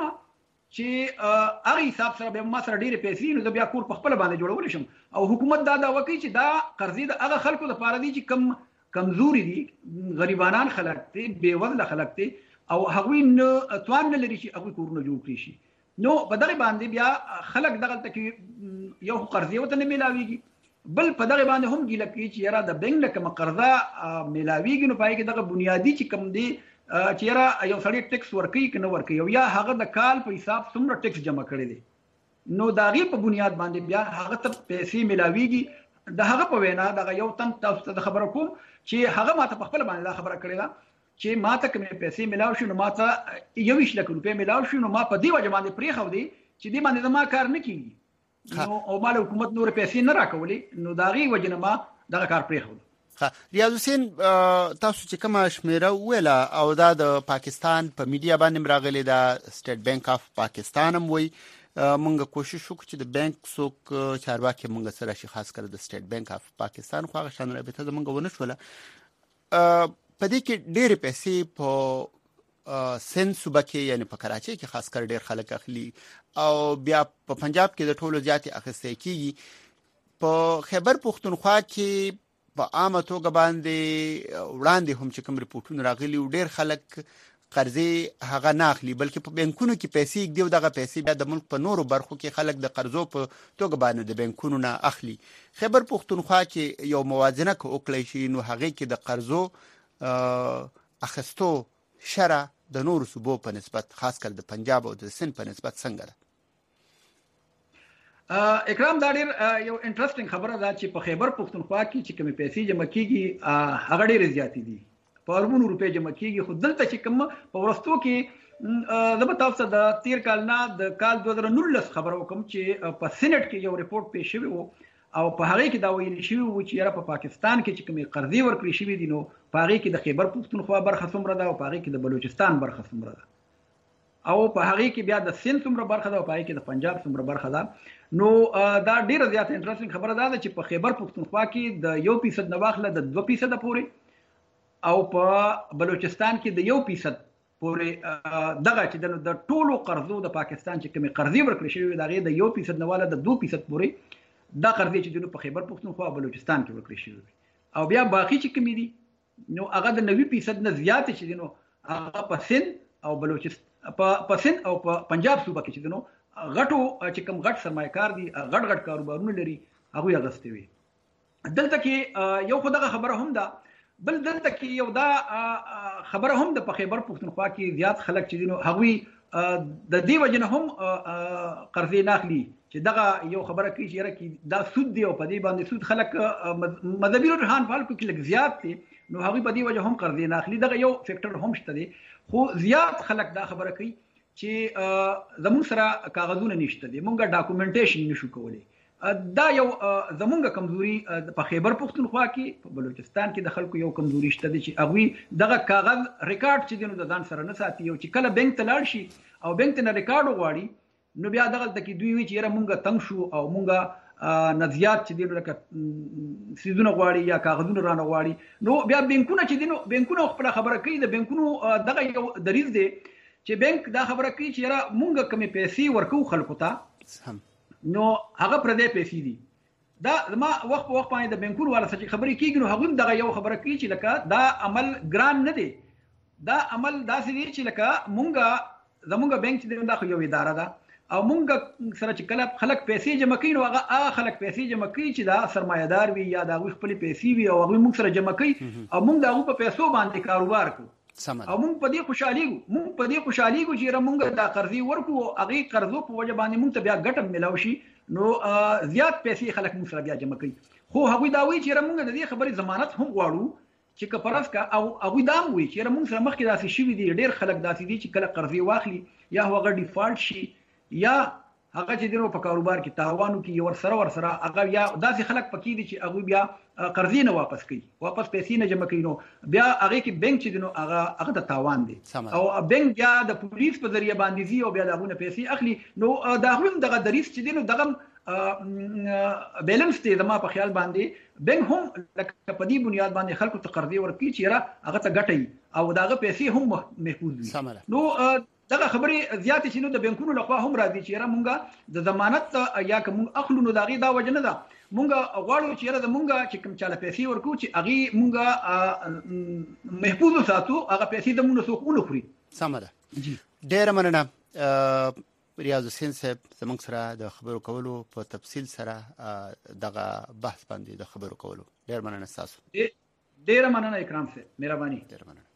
چې هغه حساب سره به ما سره ډېر پیسې نو بیا کور په خپل باندې جوړول شم او حکومت دا دا وکړي چې دا قرضې د هغه خلکو لپاره دي چې کم کمزوري دي غریبانان خلک دي بے وزله خلک دي او هغوی نه توان نه لري چې هغوی کورونه جوړ کړي شي نو په دغه باندې بیا خلک دغه تکي یو قرضې وته نه ملاويږي بل په دغه باندې هم ګیله کوي چې یاره د بانک نه کوم قرضه ملاويږي نو پای کې دغه بنیادی چې کم دی چې یاره یو سړی ټیکس ورکوي کنه ورکوي او یا هغه د کال په حساب څومره ټیکس جمع کړی دی نو داغي په بنیاد باندې بیا هغه ته پیسې ملاويږي د هغه په وینا دغه یو تن تاسو ته خبره کوم چې هغه ماته په خپل باندې خبره کړې ده چې ماته کومه پیسې ملاو شي نو ماته یویش لک روپۍ ملاو شي نو ما په دې وجه باندې پرې خو دي چې دې باندې ما کار نه کیږي نو او مال حکومت نور پیسې نه راکولې نو داغي وجه نه ما دغه کار پرې خو ها ریاض حسین تاسو چې کومه شمیره ویله او دا د پاکستان په میډیا باندې راغلي دا سټیټ بانک اف پاکستان هم وی مونږ کوشش وکړو چې د بانک څوک چارواکي مونږ سره شي خاص کر د سټیټ بانک اف پاکستان خو هغه شان رابطه مونږ ونه شوله په دې کې ډېرې پیسې په سند صوبه کې یعنی په کراچۍ کې خاص کر ډیر خلک اخلي او بیا په پنجاب کې د ټولو زیاتې اخیستل کیږي په خیبر پختونخوا کې په عامه توګه باندې وړاندې هم چې کوم ریپورتونه راغلي ډیر خلک قرضې هغه نه اخلي بلکې په بانکونو کې پیسې ګدي او دغه پیسې بیا د ملک په نورو برخو کې خلک د قرضو په توګه باندې د بانکونو نه اخلي. خیبر پختونخوا کې یو موازنه وکړی شي نو هغه کې د قرضو اخستو شرع د نورو صوبو په نسبت خاص کر د پنجاب او د سند په نسبت څنګه ده؟ اکرام دا ډیر یو انټرېسټینګ خبره ده چې په خیبر پختونخوا کې چې کومې پیسې جمع کیږي هغه ډېرې زیاتې دي په اربونو روپۍ جمع کیږي خو دلته چې کوم په ورستو کې زه به تاسو ته د تیر کال نه د کال دوه زره نولس خبره وکړم چې په سینټ کې یو ریپورت پیښ شوی و او په هغه کې دا ویل شوی و چې یاره په پاکستان کې چې کومې قرضې ورکړې شوې دي نو په هغه کې د خیبر پختونخوا برخه څومره ده او په هغه کې د بلوچستان برخه څومره ده او په هغه کې بیا د سند څومره برخه ده او په هغه کې د پنجاب څومره برخه ده نو دا ډیره زیاته انټرېسټینګ خبره ده چې په خیبر پختونخوا کې د یو فیصد نه واخله د دوه فیصد پورې او په بلوچستان کې د یو فیصد پورې دغه چې د ټولو قرضو د پاکستان چې کومې قرضې ورکړې شوې د هغې د یو فیصد نه والا د دوه فیصد پورې دا قرضې چې دنو په خیبر پختونخوا او بلوچستان کې ورکړې شوې او بیا باقي چې کومې دي نو هغه د نوي فیصد نه زیات چې دنو هغه په سند او بلوچستان په سند او په پنجاب صوبه کې چې دنو غټو چې کوم غټ سرمایه‌کار دي غټ غټ کاروبارونه لري هغوی اغستې وي. دلته کې یو خو دغه خبره هم ده بل دلته کې یو دا خبره هم د په خیبر پختونخوا کې زیات خلک چې دي نو هغوی د دې وجه نه هم قرضې نه اخلي چې دغه یو خبره کوي چې یاره کې دا سود دی او په دې باندې سود خلک مذهبي رجحان په خلکو کې لږ زیات دي نو هغوی په دې وجه هم قرضې نه اخلي. دغه یو فیکټر هم شته دی خو زیات خلک دا خبره کوي چې زموږ سره کاغذونه نشته دي مونږ ډاکومنټیشن نشو کولی. دا یو زمونږ کمزوري په خیبر پختونخوا کې په بلوچستان کې د خلکو یو کمزوري شته دي چې هغوی دغه کاغذ ریکارډ چې دی نو د ځان سره نه ساتي او چې کله بینک ته لاړ شي او بینک ته نه ریکارډ وغواړي نو بیا دغلته کې دوی وایي چې یاره مونږ تنګ شو او مونږ نه زیات چې دی نو لکه څیزونه غواړي یا کاغذونه رانه غواړي نو بیا بینکونه چې دی نو بینکونه خپله خبره کوي د بینکونو دغه یو دریځ دی چې بینک دا خبره کوي چې یاره مونږ کومې پیسې ورکوو خلکو ته نو هغه پردې پیسې دي. دا ما وخت په وخت باندې د بانکونو والا څخه خبرې کیږي نو هغه دغه یو خبره کوي چې لکه دا عمل ګران نه دی دا عمل داسې دی چې لکه مونږه زمونږ بانک چې دا خو یو اداره ده او مونږ سره چې کله خلک پیسې جمع کوي نو هغه هغه خلک پیسې جمع کوي چې دا سرمایه‌دار وي یا دا خپل پیسې وي او هغه مونږ سره جمع کوي او مونږ دا په پیسو باندې کاروبار کوو او مونږ په دې خوشحاليږو مونږ په دې خوشحاليږو چې مونږ دا قرضې ورکو هغه قرضو په وجه باندې مونږ ته بیا ګټه ملاوي شي نو زیات پیسې خلک مونږ سره بیا جمع کوي خو هغه دا وایي چې مونږ د دې خبرې ضمانت هم غواړو چې کپرس کا او هغه دا وایي چې مونږ سره مخکې داسې شي دي ډېر خلک داسې دي چې کله قرضې واخلي یا هغه ډیفالت شي یا هغه چې دنو په کاروبار کې تاوانو کې ور سره ور سره هغه یا داسې خلک پکې دي چې هغه بیا قرضې نه واپس کوي واپس پیسې نه جمع کوي نو بیا هغه کې بانک چې دنو هغه هغه د تاوان دي او بانک بیا د پولیس په ذریعہ باندې زی او بیا دغه پیسې اخلي نو دا هم دغه دریس چې دنو دغه بیلنس دی زما په خیال باندې بانک هم لکه په دې بنیاد باندې خلکو ته قرضې ورکړي چې را هغه ته ګټي او دغه پیسې هم محفوظ وي نو دغه خبرې زیاتې چې نو د بانکونو لخوا هم راځي چې یاره مونږ د ضمانت یا که مونږ اخلو نو د هغې دا وجه نه ده مونږ غواړو چې یاره د مونږ چې کوم چاله پیسې ورکوو چې هغې مونږ محفوظ وساتو هغه پیسې د مونږ نه څوک ونه خوري. سمه ده ډېره مننه ریاض حسین صاحب زموږ سره د خبرو کولو په تفصیل سره دغه بحث باندې د خبرو کولو ډېر مننه ستاسو. ډېره مننه اکرام صاحب مهرباني. ډېره مننه.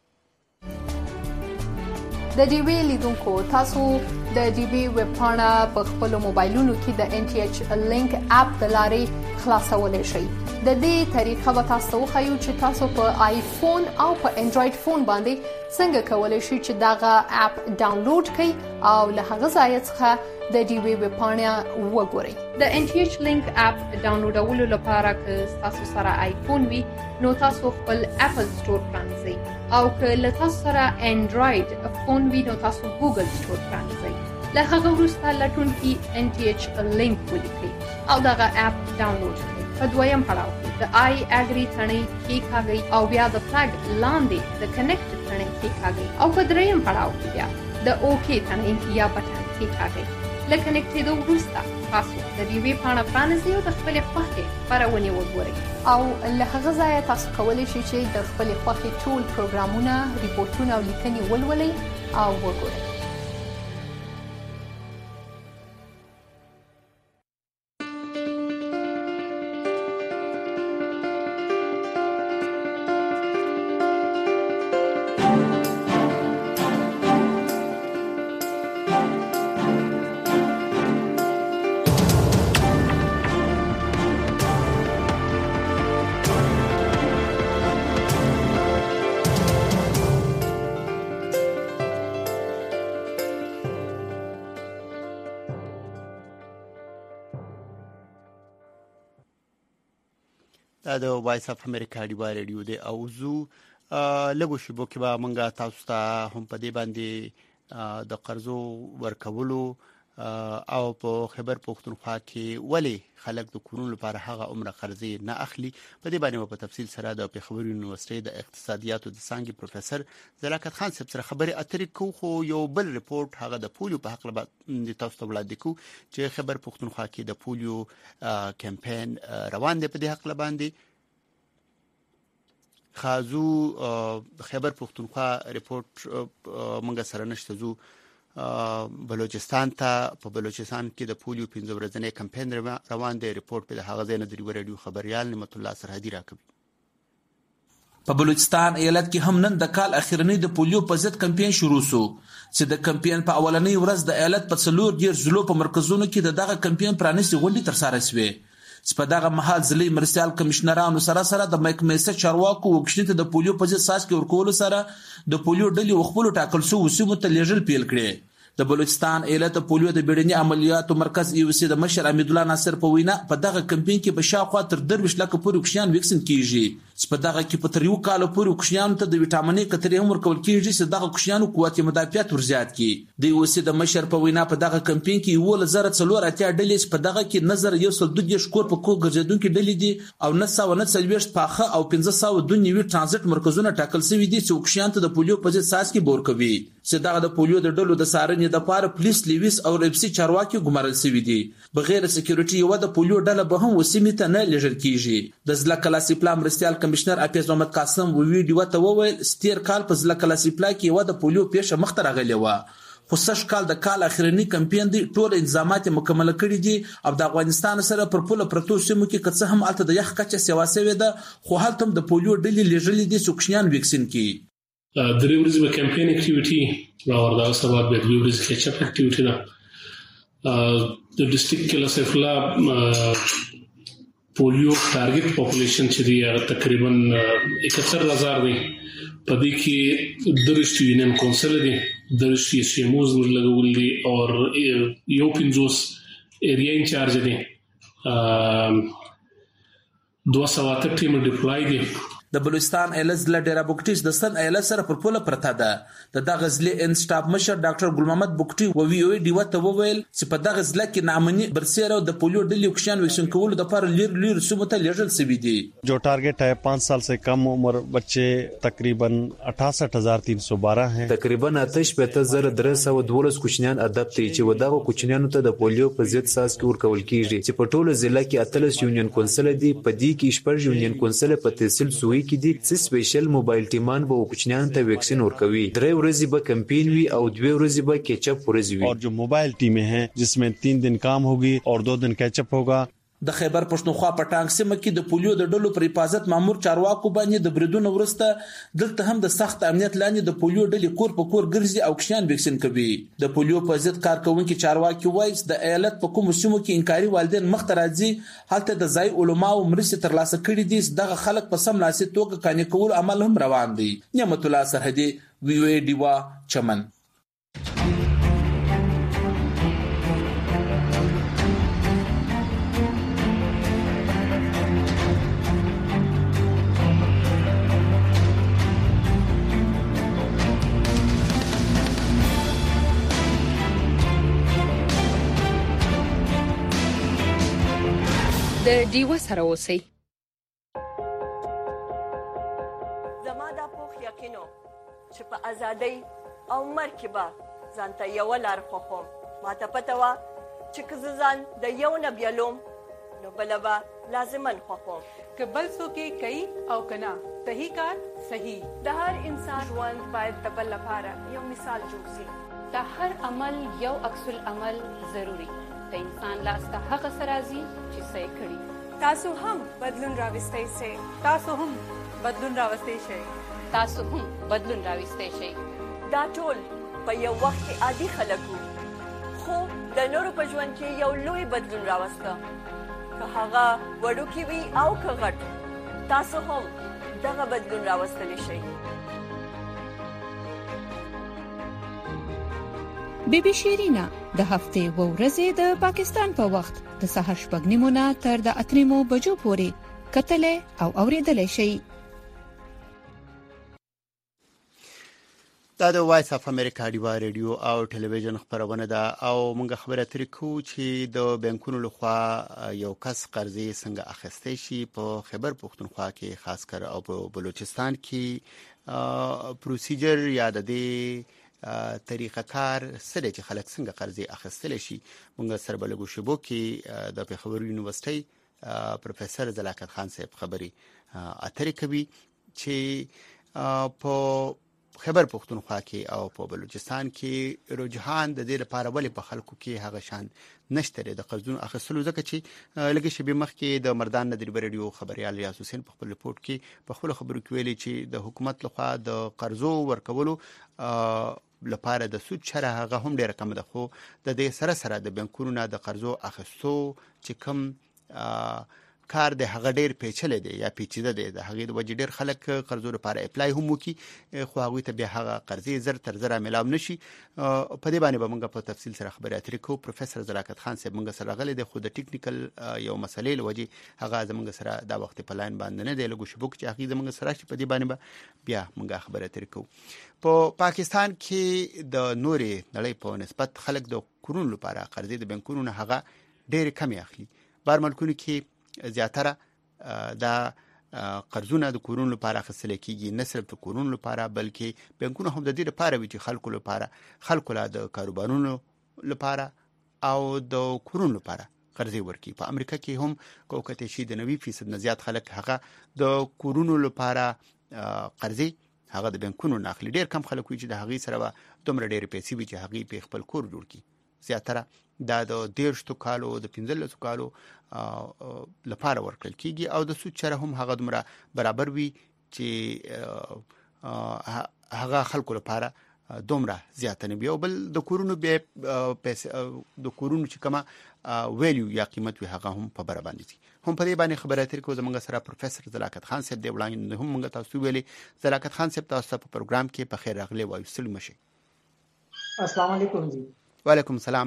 د ډي وی لیدونکو تاسو د ډي وی ویب پاڼه په خپل موبایلونو کې د ان ټي ایچ لینک اپ د لارې خلاصولای شئ. د دې طریقه به تاسو وښیو چې تاسو په آیفون او په انډراید فون باندې څنګه کولای شئ چې دغه اپ ډاونلوډ کړئ او له هغه ځای څخه د ډي وی ویب پاڼه وګورئ. د ان ټي ایچ لینک اپ ډاونلوډولو لپاره که تاسو سره آیفون وي نو تاسو خپل اپل سٹور پرانځئ او که له تاسو سره انډراید فون وي نو تاسو ګوګل سٹور پرانځئ. له هغه وروسته لټونکي ان ټي ایچ لینک ولیکئ او دغه اپ ډاونلوډ کړئ. په دویم پړاو کې د آی اګری ثنې کلیک کړئ او بیا د فلګ لاندې د کنیکټ تڼۍ کېکاږئ او په درېیم پړاو کې بیا د اوکې تڼۍ یا بټن کېکاږئ. له کنیکټېدو وروسته تاسو د ډیوې پاڼه پرانیزئ او د خپلې خوښې خپرونې وګورئ او له هغه ځایه تاسو کولی شئ چې د خپلې خوښې ټول پروګرامونه، ریپورټونه او لیکنې ولولئ او وګورئ. دا د وایس اف امریکا دی رادیو دی او زو لګو شبو کې به مونږه تاسو ته هم په دې باندې د قرضو ورکولو او په خبر پښتونخوا کې ولی خلک د کورونو لپاره هغه عمره قرضې نه اخلي. په دې باندې په تفصیل سره د پیښور یونیورسيټي د اقتصادیاتو د څانګې پروفیسور زلاکت خان صاحب سره خبرې اترې کوو. خو یو بل ریپورت هغه د پولیو په حق د تاسو ته وړاندې کوو چې خبر پښتونخوا کې د پولیو کمپاین روان دی. په دې حق باندې خازو خبر پښتونخوا ریپورت مونږ سره نشته. زو بلوچستان ته په بلوچستان کې د پولیو پنځه ورځنی کمپاین روان دی. ریپورت په هغه ځای نه د رادیو خبريال نعمت الله سرحدي راکوي. په بلوچستان ایالت کې هم نن د کال اخیرنی د پولیو په ضد کمپاین شروع شو چې د کمپاین په اولنۍ ورځ د ایالت په څلور ډیر ضلعو په مرکزونو کې دغه کمپاین پرانیستي غونډې ترسره شوې. چې په دغه مهال ضلعي مرستيال کمشنرانو سره سره د محکمې چارواکو وکښنې ته د پولیو په ضد ساس کې ورکول سره د پولیو ډلې وخپل ټاکل شو وسیمو ته لیږل پیل کړي. د بلوچستان ایالت پولیو د بیړني عملیاتو مرکز ایو سی د مشر امید الله ناصر په وینا په دغه کمپاین کې په شاوخوا تر درویش لکه پورې وکښیان وکسین کیږي. چې په دغه کې په تر یو کال پورې وکښیان ته د وټامیني کترې هم ورکول کیږي چې دغه وکښیانو قوت مدافعت ورزیات کړي. د ایو سی د مشر په وینا په دغه کمپاین کې یو لزر څلور اتیا ډلې په دغه کې نظر یو سل دوه شکور په کو ګرځیدونکو ډلې دي او نه سو نه څلويشت پاخه او پنځه سو دوه نیوي ترانزیت مرکزونه ټاکل شوي دي چې وکښیان ته د پولیو په ضد ساس کې بور کوي. چې دغه د پولیو د ډلو د سارنې د پاره پولیس لیویس او رپسي چارواکي ګمارل شوي دي. بغیر سکیورټي یو د پولیو ډله به هم وسیمې ته نه لیږل کیږي. د ضلع کلاسي پلا مرستيال کمشنر اپیز محمد قاسم و ویډیو ته وویل ستیر کال په ضلع کلاسي پلا کې یو د پولیو پیښه مخ ته راغلی و. خو سږ کال د کال اخرنی کمپاین دی ټول انتظامات مکمل کړي دي او د افغانستان سره پر پوله پرتو سیمو کې کڅ هم الته د یخ کچه سیوا سوي ده. خو هلته هم د پولیو ډلې لیږلې دي سوکشنیان وکسین کی. درې ورځې به کمپاین اکټیویټي راور دا سبا به دوه ورځې کچپ اکټیویټي ده. د ډیسټریکټ کې لاسفلا پولیو ټارګټ پاپولیشن چې دی هغه تقریبا اکهتر هزار دی. په دې کې درشت یونین کونسل دی، درشت سیموز ورلګول دي او یو پنځوس ایریا انچارج دي. دوه سوه اته ټیم ډیپلای دي. د بلوچستان ایالت ضلع ډیرا بوکټي د سن ایالت سره پر پوله پرته ده. د دغه ضلع انسټاف مشر ډاکټر ګل محمد بوکټي و وی او ډي وته وویل چې په دغه ضلع کې نامني برسېره د پولیو ډلې وکښان وکسین کولو د پر لیر لیر سمو ته لیږل شوی دی. जो टारगेट है पाँच साल से कम उम्र बच्चे तकरीबन अठासठ हजार तीन सौ बारह हैं. تقریبا آتش پته زره درې سوه دولس کوچنیان ادب ته چې ودغه کوچنیانو ته د پولیو په ضد ساس کې ورکول کیږي. چې په ټوله ضلع کې اتلس یونین کونسل دي. په دې کې شپږ یونین کونسل په تحصیل سوی کې دي چې سپیشل موبایل ټیمان به کوچنیانو ته ویکسین ورکوي. درې ورځې به کمپاین وي او دوه ورځې به کیچپ ورځي وي. और जो मोबाइल टीमें हैं जिसमें तीन दिन काम होगी और दो दिन कैचअप होगा. د خیبر پښتونخوا په ټانګ سیمه کې د پولیو د ډلو پر حفاظت مامور چارواکو باندې د بریدونو ورسته دلته هم د سخت امنیت لاندې د پولیو ډلې کور په کور ګرځي او کښان ویکسین کوي. د پولیو په ضد کارکونکو چارواکي وایي د ایالت په کوم سیمو کې انکاري والدین مخ ته راځي هلته د ځای علماء او مرستې ترلاسه کړي دي. دغه خلک په سم لاسي توګه قانع کول عمل هم روان دی. نعمت الله سرحدي وی او ای ډیوا چمن. د ډیوه سره اوسئ. زما دا پوخ یقینو چې ازادۍ او مرګ کې به ځان ته یوه لار خوښوم. ماته پته وه چې که زه ځان د یو نه بیلوم نو بله به لازما خوښوم. که بل څوک یې کوي او که نه صحیح کار صحیح. د هر انسان ژوند باید د بل لپاره یو مثال جوړ شي. د هر عمل یو عکس العمل ضروري. د انسان لاس ته هغه څه راځي چې څه یې کړي. تاسو هم بدلون راوستی شئ. تاسو هم بدلون راوستی شئ. تاسو هم بدلون راوستی شئ. دا ټول په یو وخت کې عادي خلک وو، خو د نورو په ژوند کې یو لوی بدلون راوسته. که هغه وړوکی وي او که غټ، تاسو هم دغه بدلون راوستلی شئ. بی بی شیرینا د هفتې و ورځې د پاکستان په وخت د سهار شپږ نیمو نه تر د اته نیمو بجو پورې کتلې او اوریدلې شي. دا د وایس اف امریکا ډیوا ریډیو او ټلویزیون خبرونه ده او موږ خبره ترې کوو چې د بانکونو لخوا یو کس قرضې څنګه اخیستی شي په خیبر پښتونخوا کې خاص کر او په بلوچستان کې پروسیجر یا د دې طریقه کار سره چې خلک څنګه قرضې اخیستلی شي. موږ سره به لږ شیبو کې د پېښور یونیورسټۍ پروفیسر زلاکت خان صاحب خبري اترې کوي چې په خیبر پښتونخوا کې او په بلوچستان کې رجحان د دې لپاره ولې په خلکو کې هغه شان نشته د قرضونو اخیستلو، ځکه چې لږ شی به مخکې د مردان نظر ریډیو خبريال ریاض حسین په خپل رپورت کې په خپل خبرو کې ویلي چې د حکومت لخوا د قرضو ورکولو لپاره د سود شرح هغه هم ډیره کم ده، خو د دې سره سره د بانکونو نه د قرضو اخیستو چې کوم کار د هغه ډیر پیچلې دی یا پیچیده دی، د هغه د وجې ډیر خلک قرضو لپاره اپلای هم وکي، خو هغه ته بیا هغه قرضې زر تر زر ملام نشي. په دې باندې به موږ په تفصیل سره خبرې اترې کوو. پروفیسور زلاکت خان صاحب موږ سره غلي دی، خو د ټیکنیکل یو مسلې لوجې هغه زموږ سره دا وخت په لاین باندې نه دی، لګو شبوک چې هغه زموږ سره شي. په دې باندې بیا موږ خبرې اترې کوو. په پاکستان کې د نورې نړۍ په نسبت خلک د کورونو لپاره قرضې د بانکونو نه هغه ډېر کم اخلي. بهر ملکونو کې زیاتره دا قرضونه د کورونو لپاره اخیستل کیږي، نه صرف د کورونو لپاره بلکې بانکونه هم د دې لپاره وي چې خلکو لپاره خلکو له د کاروبارونو لپاره او د کورونو لپاره قرضې ورکړي. په امریکا کې هم کوکته شي د نوي فیصد نه زیات خلک هغه د کورونو لپاره قرضې هغه د بانکونو نه اخلي. ډیر کم خلک وي چې د هغې سره دومره ډېرې پیسې وي چې هغې په خپل کور جوړ کړي. زیاتره دا د دیرشتو کالو د پنځلسو کالو لپاره ورکړل کیږي او د سود شرح هم هغه دومره برابر وي چې هغه خلکو لپاره دومره زیات نه وي. او بل د کورونو به پیسې د کورونو چې کومه ویلیو یا قیمت وي هغه هم په بر باندې دي. هم په دې باندې خبرې اترې کوو. زموږ سره پروفیسور زلاکت خان صاحب دی وړاندې هم موږ تاسو ویلي. زلاکت خان صاحب تاسو په پروګرام کې په خیر راغلی وایو. سلام مشه. السلام علیکم جی. وعلیکم السلام.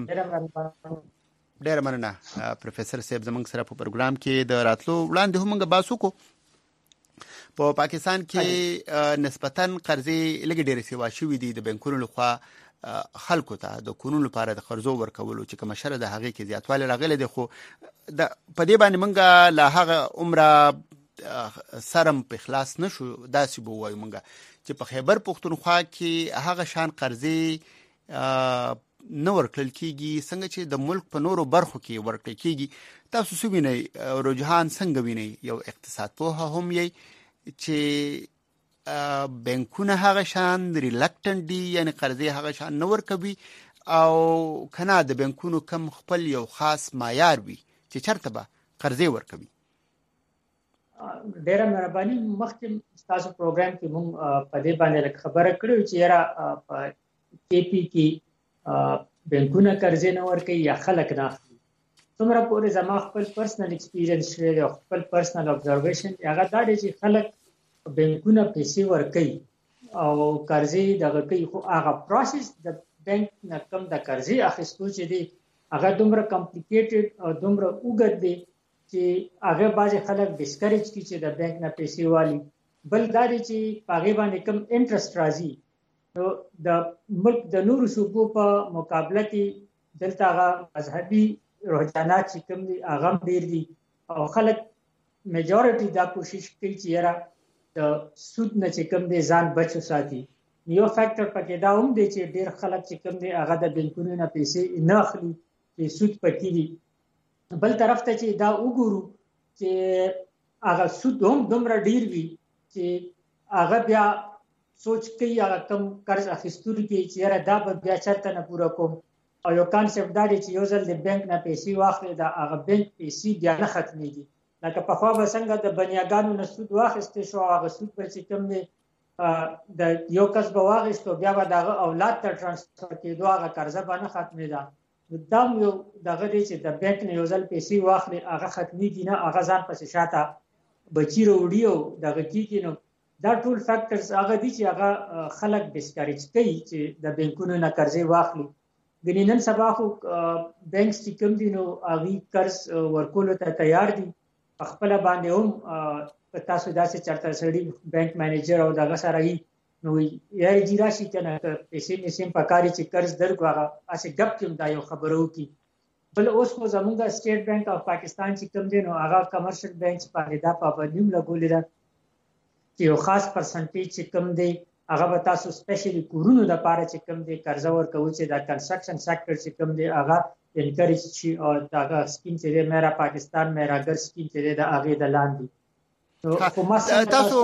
ډیر مننه پروفیسور صاحب زموږ سره په پروګرام کې د راتلو وړاندې هم موږ باسو کو. په پاکستان کې نسبتاً قرضې لږ ډېرې سیوا شوې دي د بانکونو لخوا خلکو ته د کورونو لپاره د قرضو ورکولو چې کومه شرح د هغې کې زیاتوالی راغلی دی، خو په دې باندې موږ له هغه عمره سرم په خلاص نشو. داسې به ووایو موږ چې په خیبر پښتونخوا کې هغه شان قرضې نه ورکړل کیږي څنګه چې د ملک په نورو برخو کې ورکړل کیږي. تاسو څه وینئ؟ رجحان څنګه وینئ؟ یو اقتصاد پوه هم یې چې بانکونه هغه شان ریلکټنټ دي، یعنی قرضې هغه شان نه ورکوي، او کنه د بانکونو کم خپل یو خاص معیار وي چې چرته به قرضې ورکوي. ډیره مهرباني. مخکې تاسو پروګرام کې موږ په دې باندې خبره کړو چې یاره په کې پی کې بانکونه قرضې نه ورکوي یا خلک نه اخلي. څومره پورې زما خپل پرسنل ایکسپیرینس شوی دی او خپل پرسنل ابزرویشن هغه دا دی چې خلک بانکونه پیسې ورکوي او قرضې دغه کوي، خو هغه پروسس د بانک نه کم د قرضې اخیستو چې دی هغه دومره کمپلیکیټډ او دومره اوږد دی چې هغه بعضې خلک ډسکریج کړي چې د بانک نه پیسې والي. بل دا دی چې په هغې باندې کم انټرسټ راځي، نو د ملک د نورو صوبو په مقابله کې دلته هغه مذهبي رجحانات چې کوم دي هغه هم ډېر دي او خلک میجورټي دا کوشش کوي چې یاره د سود نه چې کوم دی ځان بچ وساتي. یو فیکٹر پکې دا هم دی چې ډېر خلک چې کوم دی هغه د بانکونو نه پیسې نه اخلي چې سود پکې دي. بل طرف ته چې دا وګورو چې هغه سود هم دومره ډېر وي چې هغه بیا سوچ کوي هغه کم قرض اخیستونکي چې یاره دا به بیا چېرته نه پوره کوم. او یو کانسپټ دا دی چې یو ځل د بانک نه پیسې واخلې د هغه بانک پیسې بیا نه ختمېږي. لکه پخوا به څنګه د بنیاګانو نه سود واخیستی شو، هغه سود به چې کوم دی د یو کس به واخیستو بیا به د هغه اولاد ته ټرانسفر کېدو، هغه قرضه به نه ختمېده. دا هم یو دغه دی چې د بانک نه یو ځل پیسې واخلې هغه ختمېږي نه، هغه ځان پسې شاته بچي راوړي او دغه کېږي. نو دا ټول فیکټرز هغه دي چې هغه خلک ډسکریج کوي چې د بانکونو نه قرضې واخلي. ګنې نن سبا خو بانکس چې کوم دي نو هغوی قرض ورکولو ته تیار دي. په خپله باندې هم که تاسو داسې چېرته سړي بانک مینیجر او دغه سره وي نو یاري جي راشي که نه که پیسې مې سیم پکار وي چې قرض درکړو، هغه هسې ګپ کې هم دا یو خبره وکړي. بل اوس خو زمونږ سټیټ بانک اف پاکستان چې کوم دی نو هغه کمرشل بانکس باندې دا پابندي هم لګولې ده چې یو خاص پرسنټیج چې کوم دی هغه به تاسو سپیشلی کورونو دپاره چې کوم دی قرضه ورکوي چې دا کنسټرکشن سیکټر چې کوم دی هغه انکریج شي او دغه سکیم چې دی میرا پاکستان میراګر سکیم چې دی د هغې د لاندې. تاسو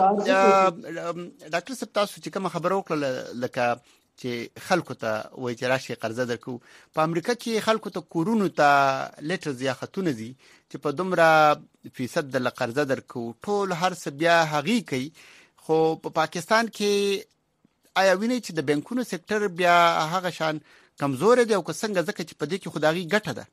ډاکټر صاحب تاسو چې کومه خبره وکړه لکه چې خلکو ته وایي چې راشي قرضه درکو، په امریکا کې خلکو ته کورونو ته لیټرز یا خطونه دي چې په دومره فیصد د قرضه درکو، ټول هر څه بیا هغې کوي. خو په پاکستان کې آیا وینئ چې د بانکونو سکتر بیا هغه شان کمزور دی او که څنګه، ځکه چې په دې کې خو د هغې ګټه ده؟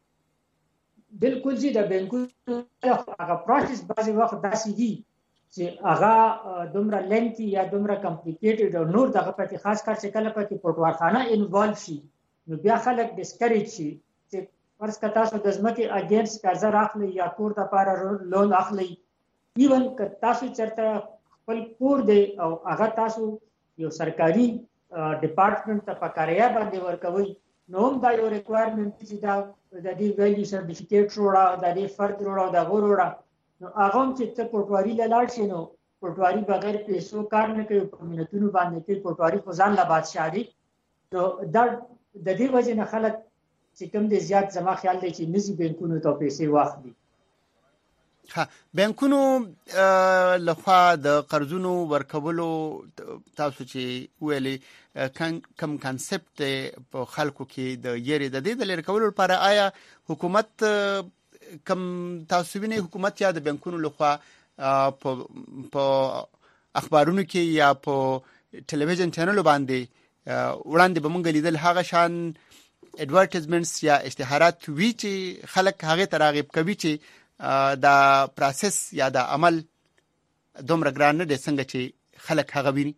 بالکل جی د بانکونو هغه پروسس بعضې وخت داسې دي چې هغه دومره لینتي یا دومره کمپلیکیټډ او نور دغه پکې خاص کار چې کله پکې پټوارخانه انوالو شي نو بیا خلک ډسکریج شي چې فرض که تاسو د ځمکې اګینسټ قرضه راخلئ یا کور دپاره لون اخلئ، ایون که تاسو چېرته خپل کور دی او هغه تاسو یو سرکاري ډپارټمنټ ته په کرایه باندې ورکوئ نو هم دا یو ریکوایرمنټ چې دا د دې ویلیو سرټیفیکیټ وروړه، د دې فرد وروړه او د هغه وروړه. نو هغه هم چې ته پټواري له لاړ شي نو پټواري بغیر پیسو کار نه کوي، په منتونو باندې کوي. پټواري خو ځان له بادشاه دی. نو دا د دې وجې نه خلک چې کوم دی زیات زما خیال دی چې نزي بانکونو ته پیسې واخلي. ها بانکونو لخوا د قرضونو ورکولو تاسو چې ویلي کم کانسپټ په خلکو کې د یری د دې د لری کولو لپاره آیا حکومت کم تاسو وینئ حکومت یا د بانکونو لخوا په اخبارونو کې یا په ټلویزیون چینل باندې وړاندې به مونږ لیدل هغه شان اډورټایزمنټس یا اشتهارات وی چې خلک هغه ته راغب کوي چې دا پروسس یا دا عمل دومره ګران نه دی څنګه چې خلک هغه ویني؟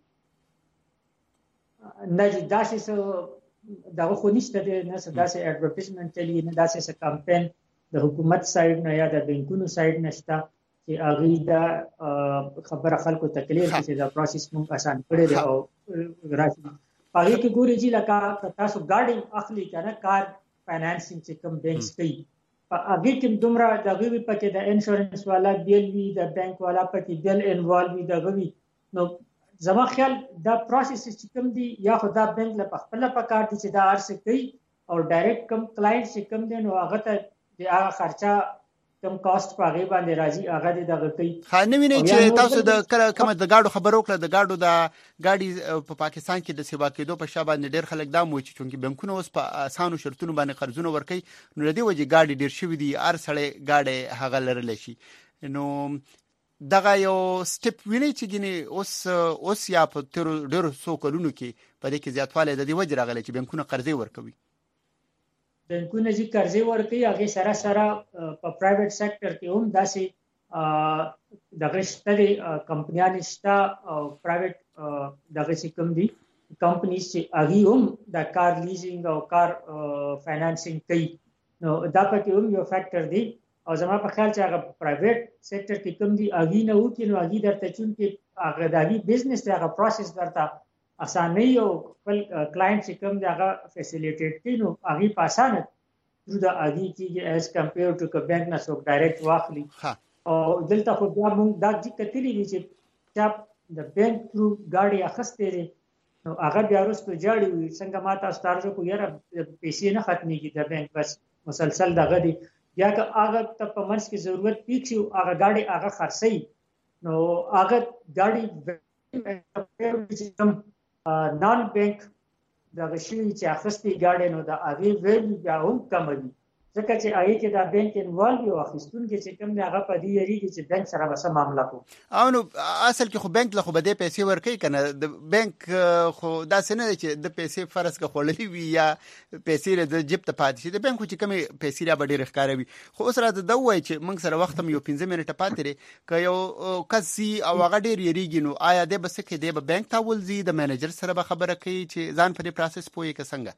نه جی داسې څه دغه خو نشته دی، نه څه داسې اډورټایزمنټ چلي، نه داسې څه کمپین د حکومت سایډ نه یا د بانکونو سایډ نشته چې هغوی دا خبره خلکو ته کلیر کړي چې دا پروسس موږ اسان کړی دی او راشي. په هغې کې ګورئ چې لکه تاسو ګاډي اخلي که نه کار فاینانسینګ چې کوم بینکس کوي په هغې کې دومره د هغوی وي پکې د انشورنس والا بیل وي، د بانک والا پکې بیل انوالو وي، د هغه وي. نو زما خیال دا پروسس چې کوم دي یا خو دا بانک له پخپله پکار دي چې دا هر څه کوي او ډایرکټ کوم کلاینټ چې کوم دی نو هغه ته د هغه خرچه کم کاست په هغې باندې راځي هغه دې دغه کوي. ښه نه وینئ چې تاسو د کله کومه د ګاډو خبره وکړه، د ګاډو د ګاډي په پاکستان کې د سیوا کېدو په شا باندې ډېر خلک دا وایي چې چونکې بانکونه اوس په اسانو شرطونو باندې قرضونه ورکوي نو د دې وجې ګاډي ډېر شوي دي، هر سړی ګاډی هغه لرلی شي. نو دغه یو سټپ وینئ چې ګینې اوس اوس یا په تېرو ډېرو څو کلونو کې په دې کې زیاتوالی د دې وجې راغلی چې بانکونه قرضې ورکوي. بانکونه چې قرضې ورکوي هغې سره سره په پرایویټ سیکټر کې هم داسې دغه شته دی، کمپنیانې شته او پرایویټ دغه چې کوم دي کمپنیز چې هغوی هم د کار لیزینګ او کار فاینانسینګ کوي. نو دا پکې هم یو فیکټر دی او زما په خیال چې هغه پرایویټ سیکټر کې کوم دي هغوی نه وکړي نو هغوی درته چونکې هغه د هغوی بزنس دی هغه پروسس درته اسانه او خپل کلاینټ چې کوم دی هغه فیسیلیټیټ کوي نو هغوی په اسانه ترو د هغوی کېږي ایز کمپیر ټو که بانک نه څوک ډایرکټ واخلي. او دلته خو بیا مونږ دا کتلي دي چې چا د بانک ترو ګاډي اخیستی دی نو هغه بیا وروسته جاړي وي څنګه ما تاسو ته عرض کوم یاره پیسې نه ختمېږي د بانک بس مسلسل دغه دی یا که هغه ته په منځ کې ضرورت پیښ شي هغه ګاډي هغه خرڅوي نو هغه ګاډي نان بانک دغه شی چې اخستې ګاډي نو د هغې ویلو بیا هم کمه وي ځکه چې هغې کې دا بانک انوالو وي او اخیستونکي چې کوم دی هغه په دې یېرېږي چې بانک سره به څه معامله کوو او نو اصل کې خو بانک له خو به دې پیسې ورکوي که نه د بانک خو داسې نه دی چې د پیسې فرض که خوړلي وي یا پیسې د جیب ته پاتې شي د بانک خو چې کومې پیسې را به ډېرې ښکاره وي خو اوس راته ده ووایي چې موږ سره وخت هم یو پنځه منټه پاتې دی که یو کس ځي او هغه ډېر یېرېږي نو آیا دی به څه کوي دی به بانک ته ولځي د مینیجر سره به خبره کوي چې ځان په دې پروسس پوهوي که څنګه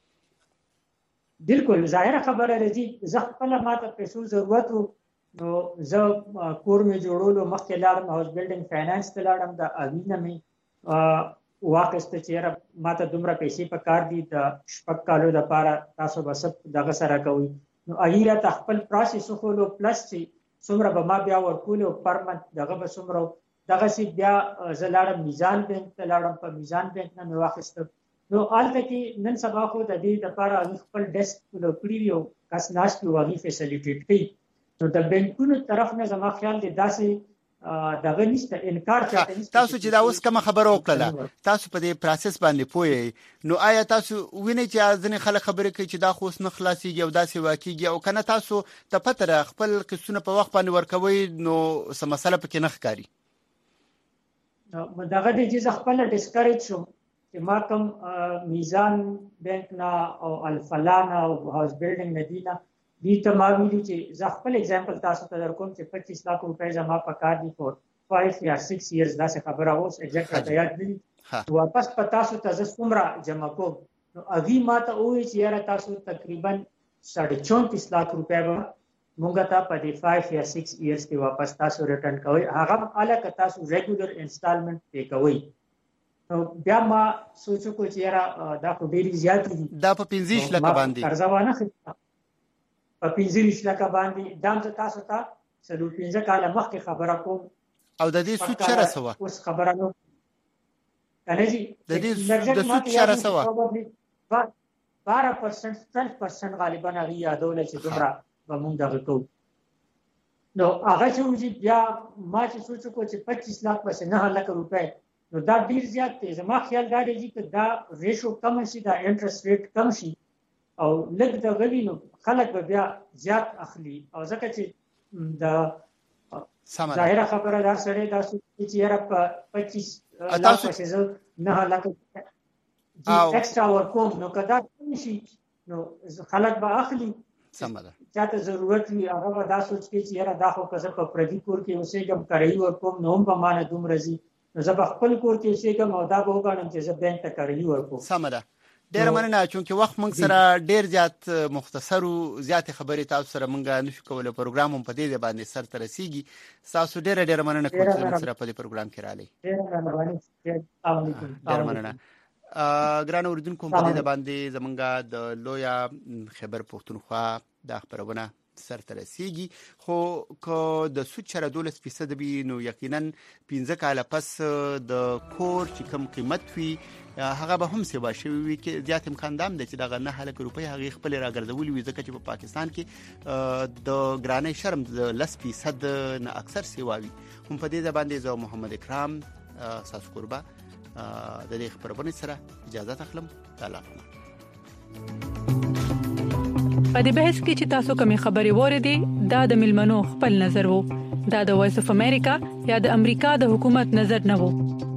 بالکل ظاهره خبره راځي زه خپله ماته پیسو ضرورت و نو زه کور مې جوړولو مخکې لاړم هاوس بلډینګ فاینانس ته لاړم د هغې نه مې واخیسته چې یاره ماته دومره پیسې په کار دي د شپږ کالو دپاره تاسو به څه دغه سره کوئ نو هغې راته خپل پروسس وښولو پلس چې څومره به ما بیا ورکولو پر منت دغه به څومره دغسې بیا زه لاړم میزان بانک ته لاړم په میزان بانک نه مې واخیسته نو هلته کې نن سبا خو د دې لپاره هغوی خپل ډیسک پلو کړي وي او کس ناست وي هغوی فیسلیټیټ کوي نو د بانکونو طرف نه زما خیال دی داسې دغه نشته انکار چاته نشته تاسو چې دا اوس کومه خبره وکړله تاسو په دې پروسس باندې پوه یئ نو آیا تاسو وینئ چې ځینې خلک خبرې کوي چې دا خو اوس نه خلاصېږي او داسې واقعېږي او که نه تاسو ته پته ده خپل قسطونه په وخت باندې ورکوئ نو څه مسله پکې نه ښکاري دغه دی چې زه خپله ډسکریج شوم چې ما کوم میزان بانک نه او الفلا نه او هاوس بلډینګ نه دي نه دوی ته ما ویلي چې زه خپل اگزامپل تاسو ته در کوم چې پچیس لاک روپۍ زما په کار دي فور فایو یا سکس ایئرز داسې خبره اوس ایگزیکټ راته یاد نه دي واپس په تاسو ته زه څومره جمع کوم نو هغوی ما ته ووایي چې یاره تاسو تقریبا ساډه چونتیس لاک روپۍ به مونږ ته په دې فایو یا سکس ایئرز کې واپس تاسو ریټرن کوئ هغه هلکه تاسو ریګولر انسټالمنټ پې کوئ نو بیا ما سوچ وکړو چې یاره دا خو ډېرې زیاتې دي دا په پنځه ویشت لکه باندې قرضه وانه خېسته په پنځه ویشت لکه باندې دا هم زه تاسو ته څلور پنځه کاله مخکې خبره کوم او د دې سود چېرې څه وه اوس خبره نه که نه جي د دې د سود چېرې څه وه باره پرسنټ ټویلو پرسنټ غالبا هغې یادوله چې دومره به مونږ دغه کوو نو هغه چې وځي بیا ما چې سوچ وکړو چې پچیس لاک پسې نهه لکه روپۍ نو دا ډیر زیات دی زما خیال دا دی چې دا ریشو کم شي دا انټرست ریټ کم شي او لږ دغه وي نو خلک به بیا زیات اخلي او ځکه چې د ظاهره خبره دا سړی دا سوچي چې یاره په پچیس لاک پسې زه نهه لکه ایکسټرا ورکوم نو که دا کم شي نو خلک به اخلي سمه ده چاته ضرورت وي هغه به دا سوچ کوي چې یاره دا خو که زه په پردي کور کې اوسېږم کرایي ورکوم نو هم به ما نه دومره ځي نو زه به خپل کور کې اوسېږم او دا به وګڼم چې زه بانک ته کرایي ورکوم سمه ده ډېره مننه چونکې وخت موږ سره ډېر زیات مختصر و زیاتې خبرې تاسو سره موږ نشو کولی پروګرام هم په دې باندې سر ته رسېږي ستاسو ډېره ډېره مننه کوم چې موږ سره په دې پروګرام کې راغلی ډېره مننه ګرانو اورېدونکو په دې باندې زموږ د لویه خیبر پښتونخوا دا خپرونه سر ته رسېږي خو که د سود چاره دولس فیصد وي نو یقینا پنځه کاله پس د کور چې کوم قیمت وي هغه به هم سیوا شوی وي کې زیات امکان دام دی چې دغه نه لک روپۍ هغې خپلې راګرځولي وي ځکه چې په پاکستان کې د ګرانۍ شرم د لس فیصد نه اکثر سیوا وي هم په دې باندې زه محمد اکرام ستاسو کوربه د دې خپرونې سره اجازه اخلم د الله په امان په دې بحث کې چې تاسو کومې خبرې واورېدې دا د ملمنو خپل نظر وو دا د وایس اف امریکا یا د امریکا د حکومت نظر نه وو